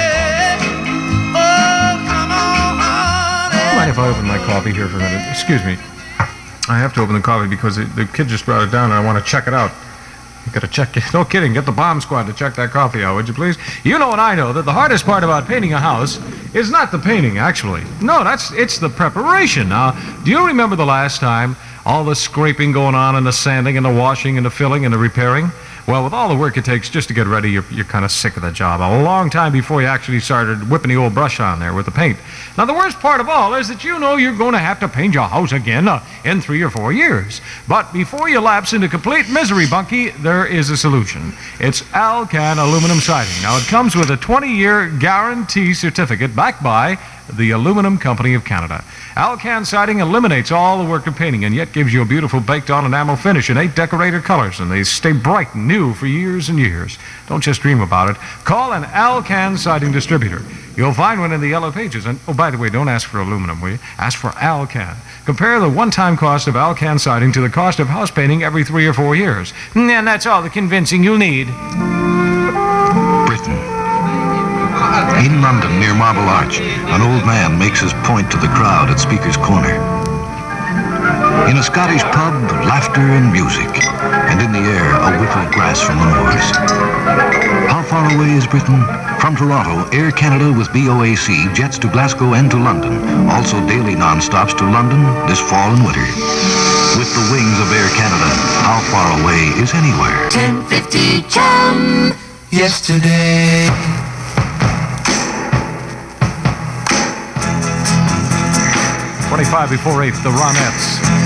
Oh, come on, honey. Mind if I open my coffee here for a minute? Excuse me. I have to open the coffee because the, the kid just brought it down and I want to check it out. You gotta check it. No kidding. Get the bomb squad to check that coffee out, would you please? You know and I know that the hardest part about painting a house is not the painting, actually. No, that's it's the preparation. Now, do you remember the last time all the scraping going on and the sanding and the washing and the filling and the repairing? Well, with all the work it takes just to get ready, you're, you're kind of sick of the job a long time before you actually started whipping the old brush on there with the paint. Now, the worst part of all is that you know you're going to have to paint your house again uh, in three or four years. But before you lapse into complete misery, Bunky, there is a solution. It's Alcan aluminum siding. Now, it comes with a twenty-year guarantee certificate backed by the Aluminum Company of Canada. Alcan siding eliminates all the work of painting and yet gives you a beautiful baked-on enamel finish in eight decorated colors, and they stay bright and new for years and years. Don't just dream about it. Call an Alcan siding distributor. You'll find one in the yellow pages. And, oh, by the way, don't ask for aluminum, will you? Ask for Alcan. Compare the one-time cost of Alcan siding to the cost of house painting every three or four years. And that's all the convincing you'll need. Britain. In London, near Marble Arch, an old man makes his point to the crowd at Speaker's Corner. In a Scottish pub, laughter and music, and in the air, a whiff of grass from the moors. How far away is Britain? From Toronto, Air Canada with B O A C jets to Glasgow and to London, also daily non-stops to London this fall and winter. With the wings of Air Canada, how far away is anywhere? ten fifty Chum. Yesterday. twenty-five before eight, the Ronettes.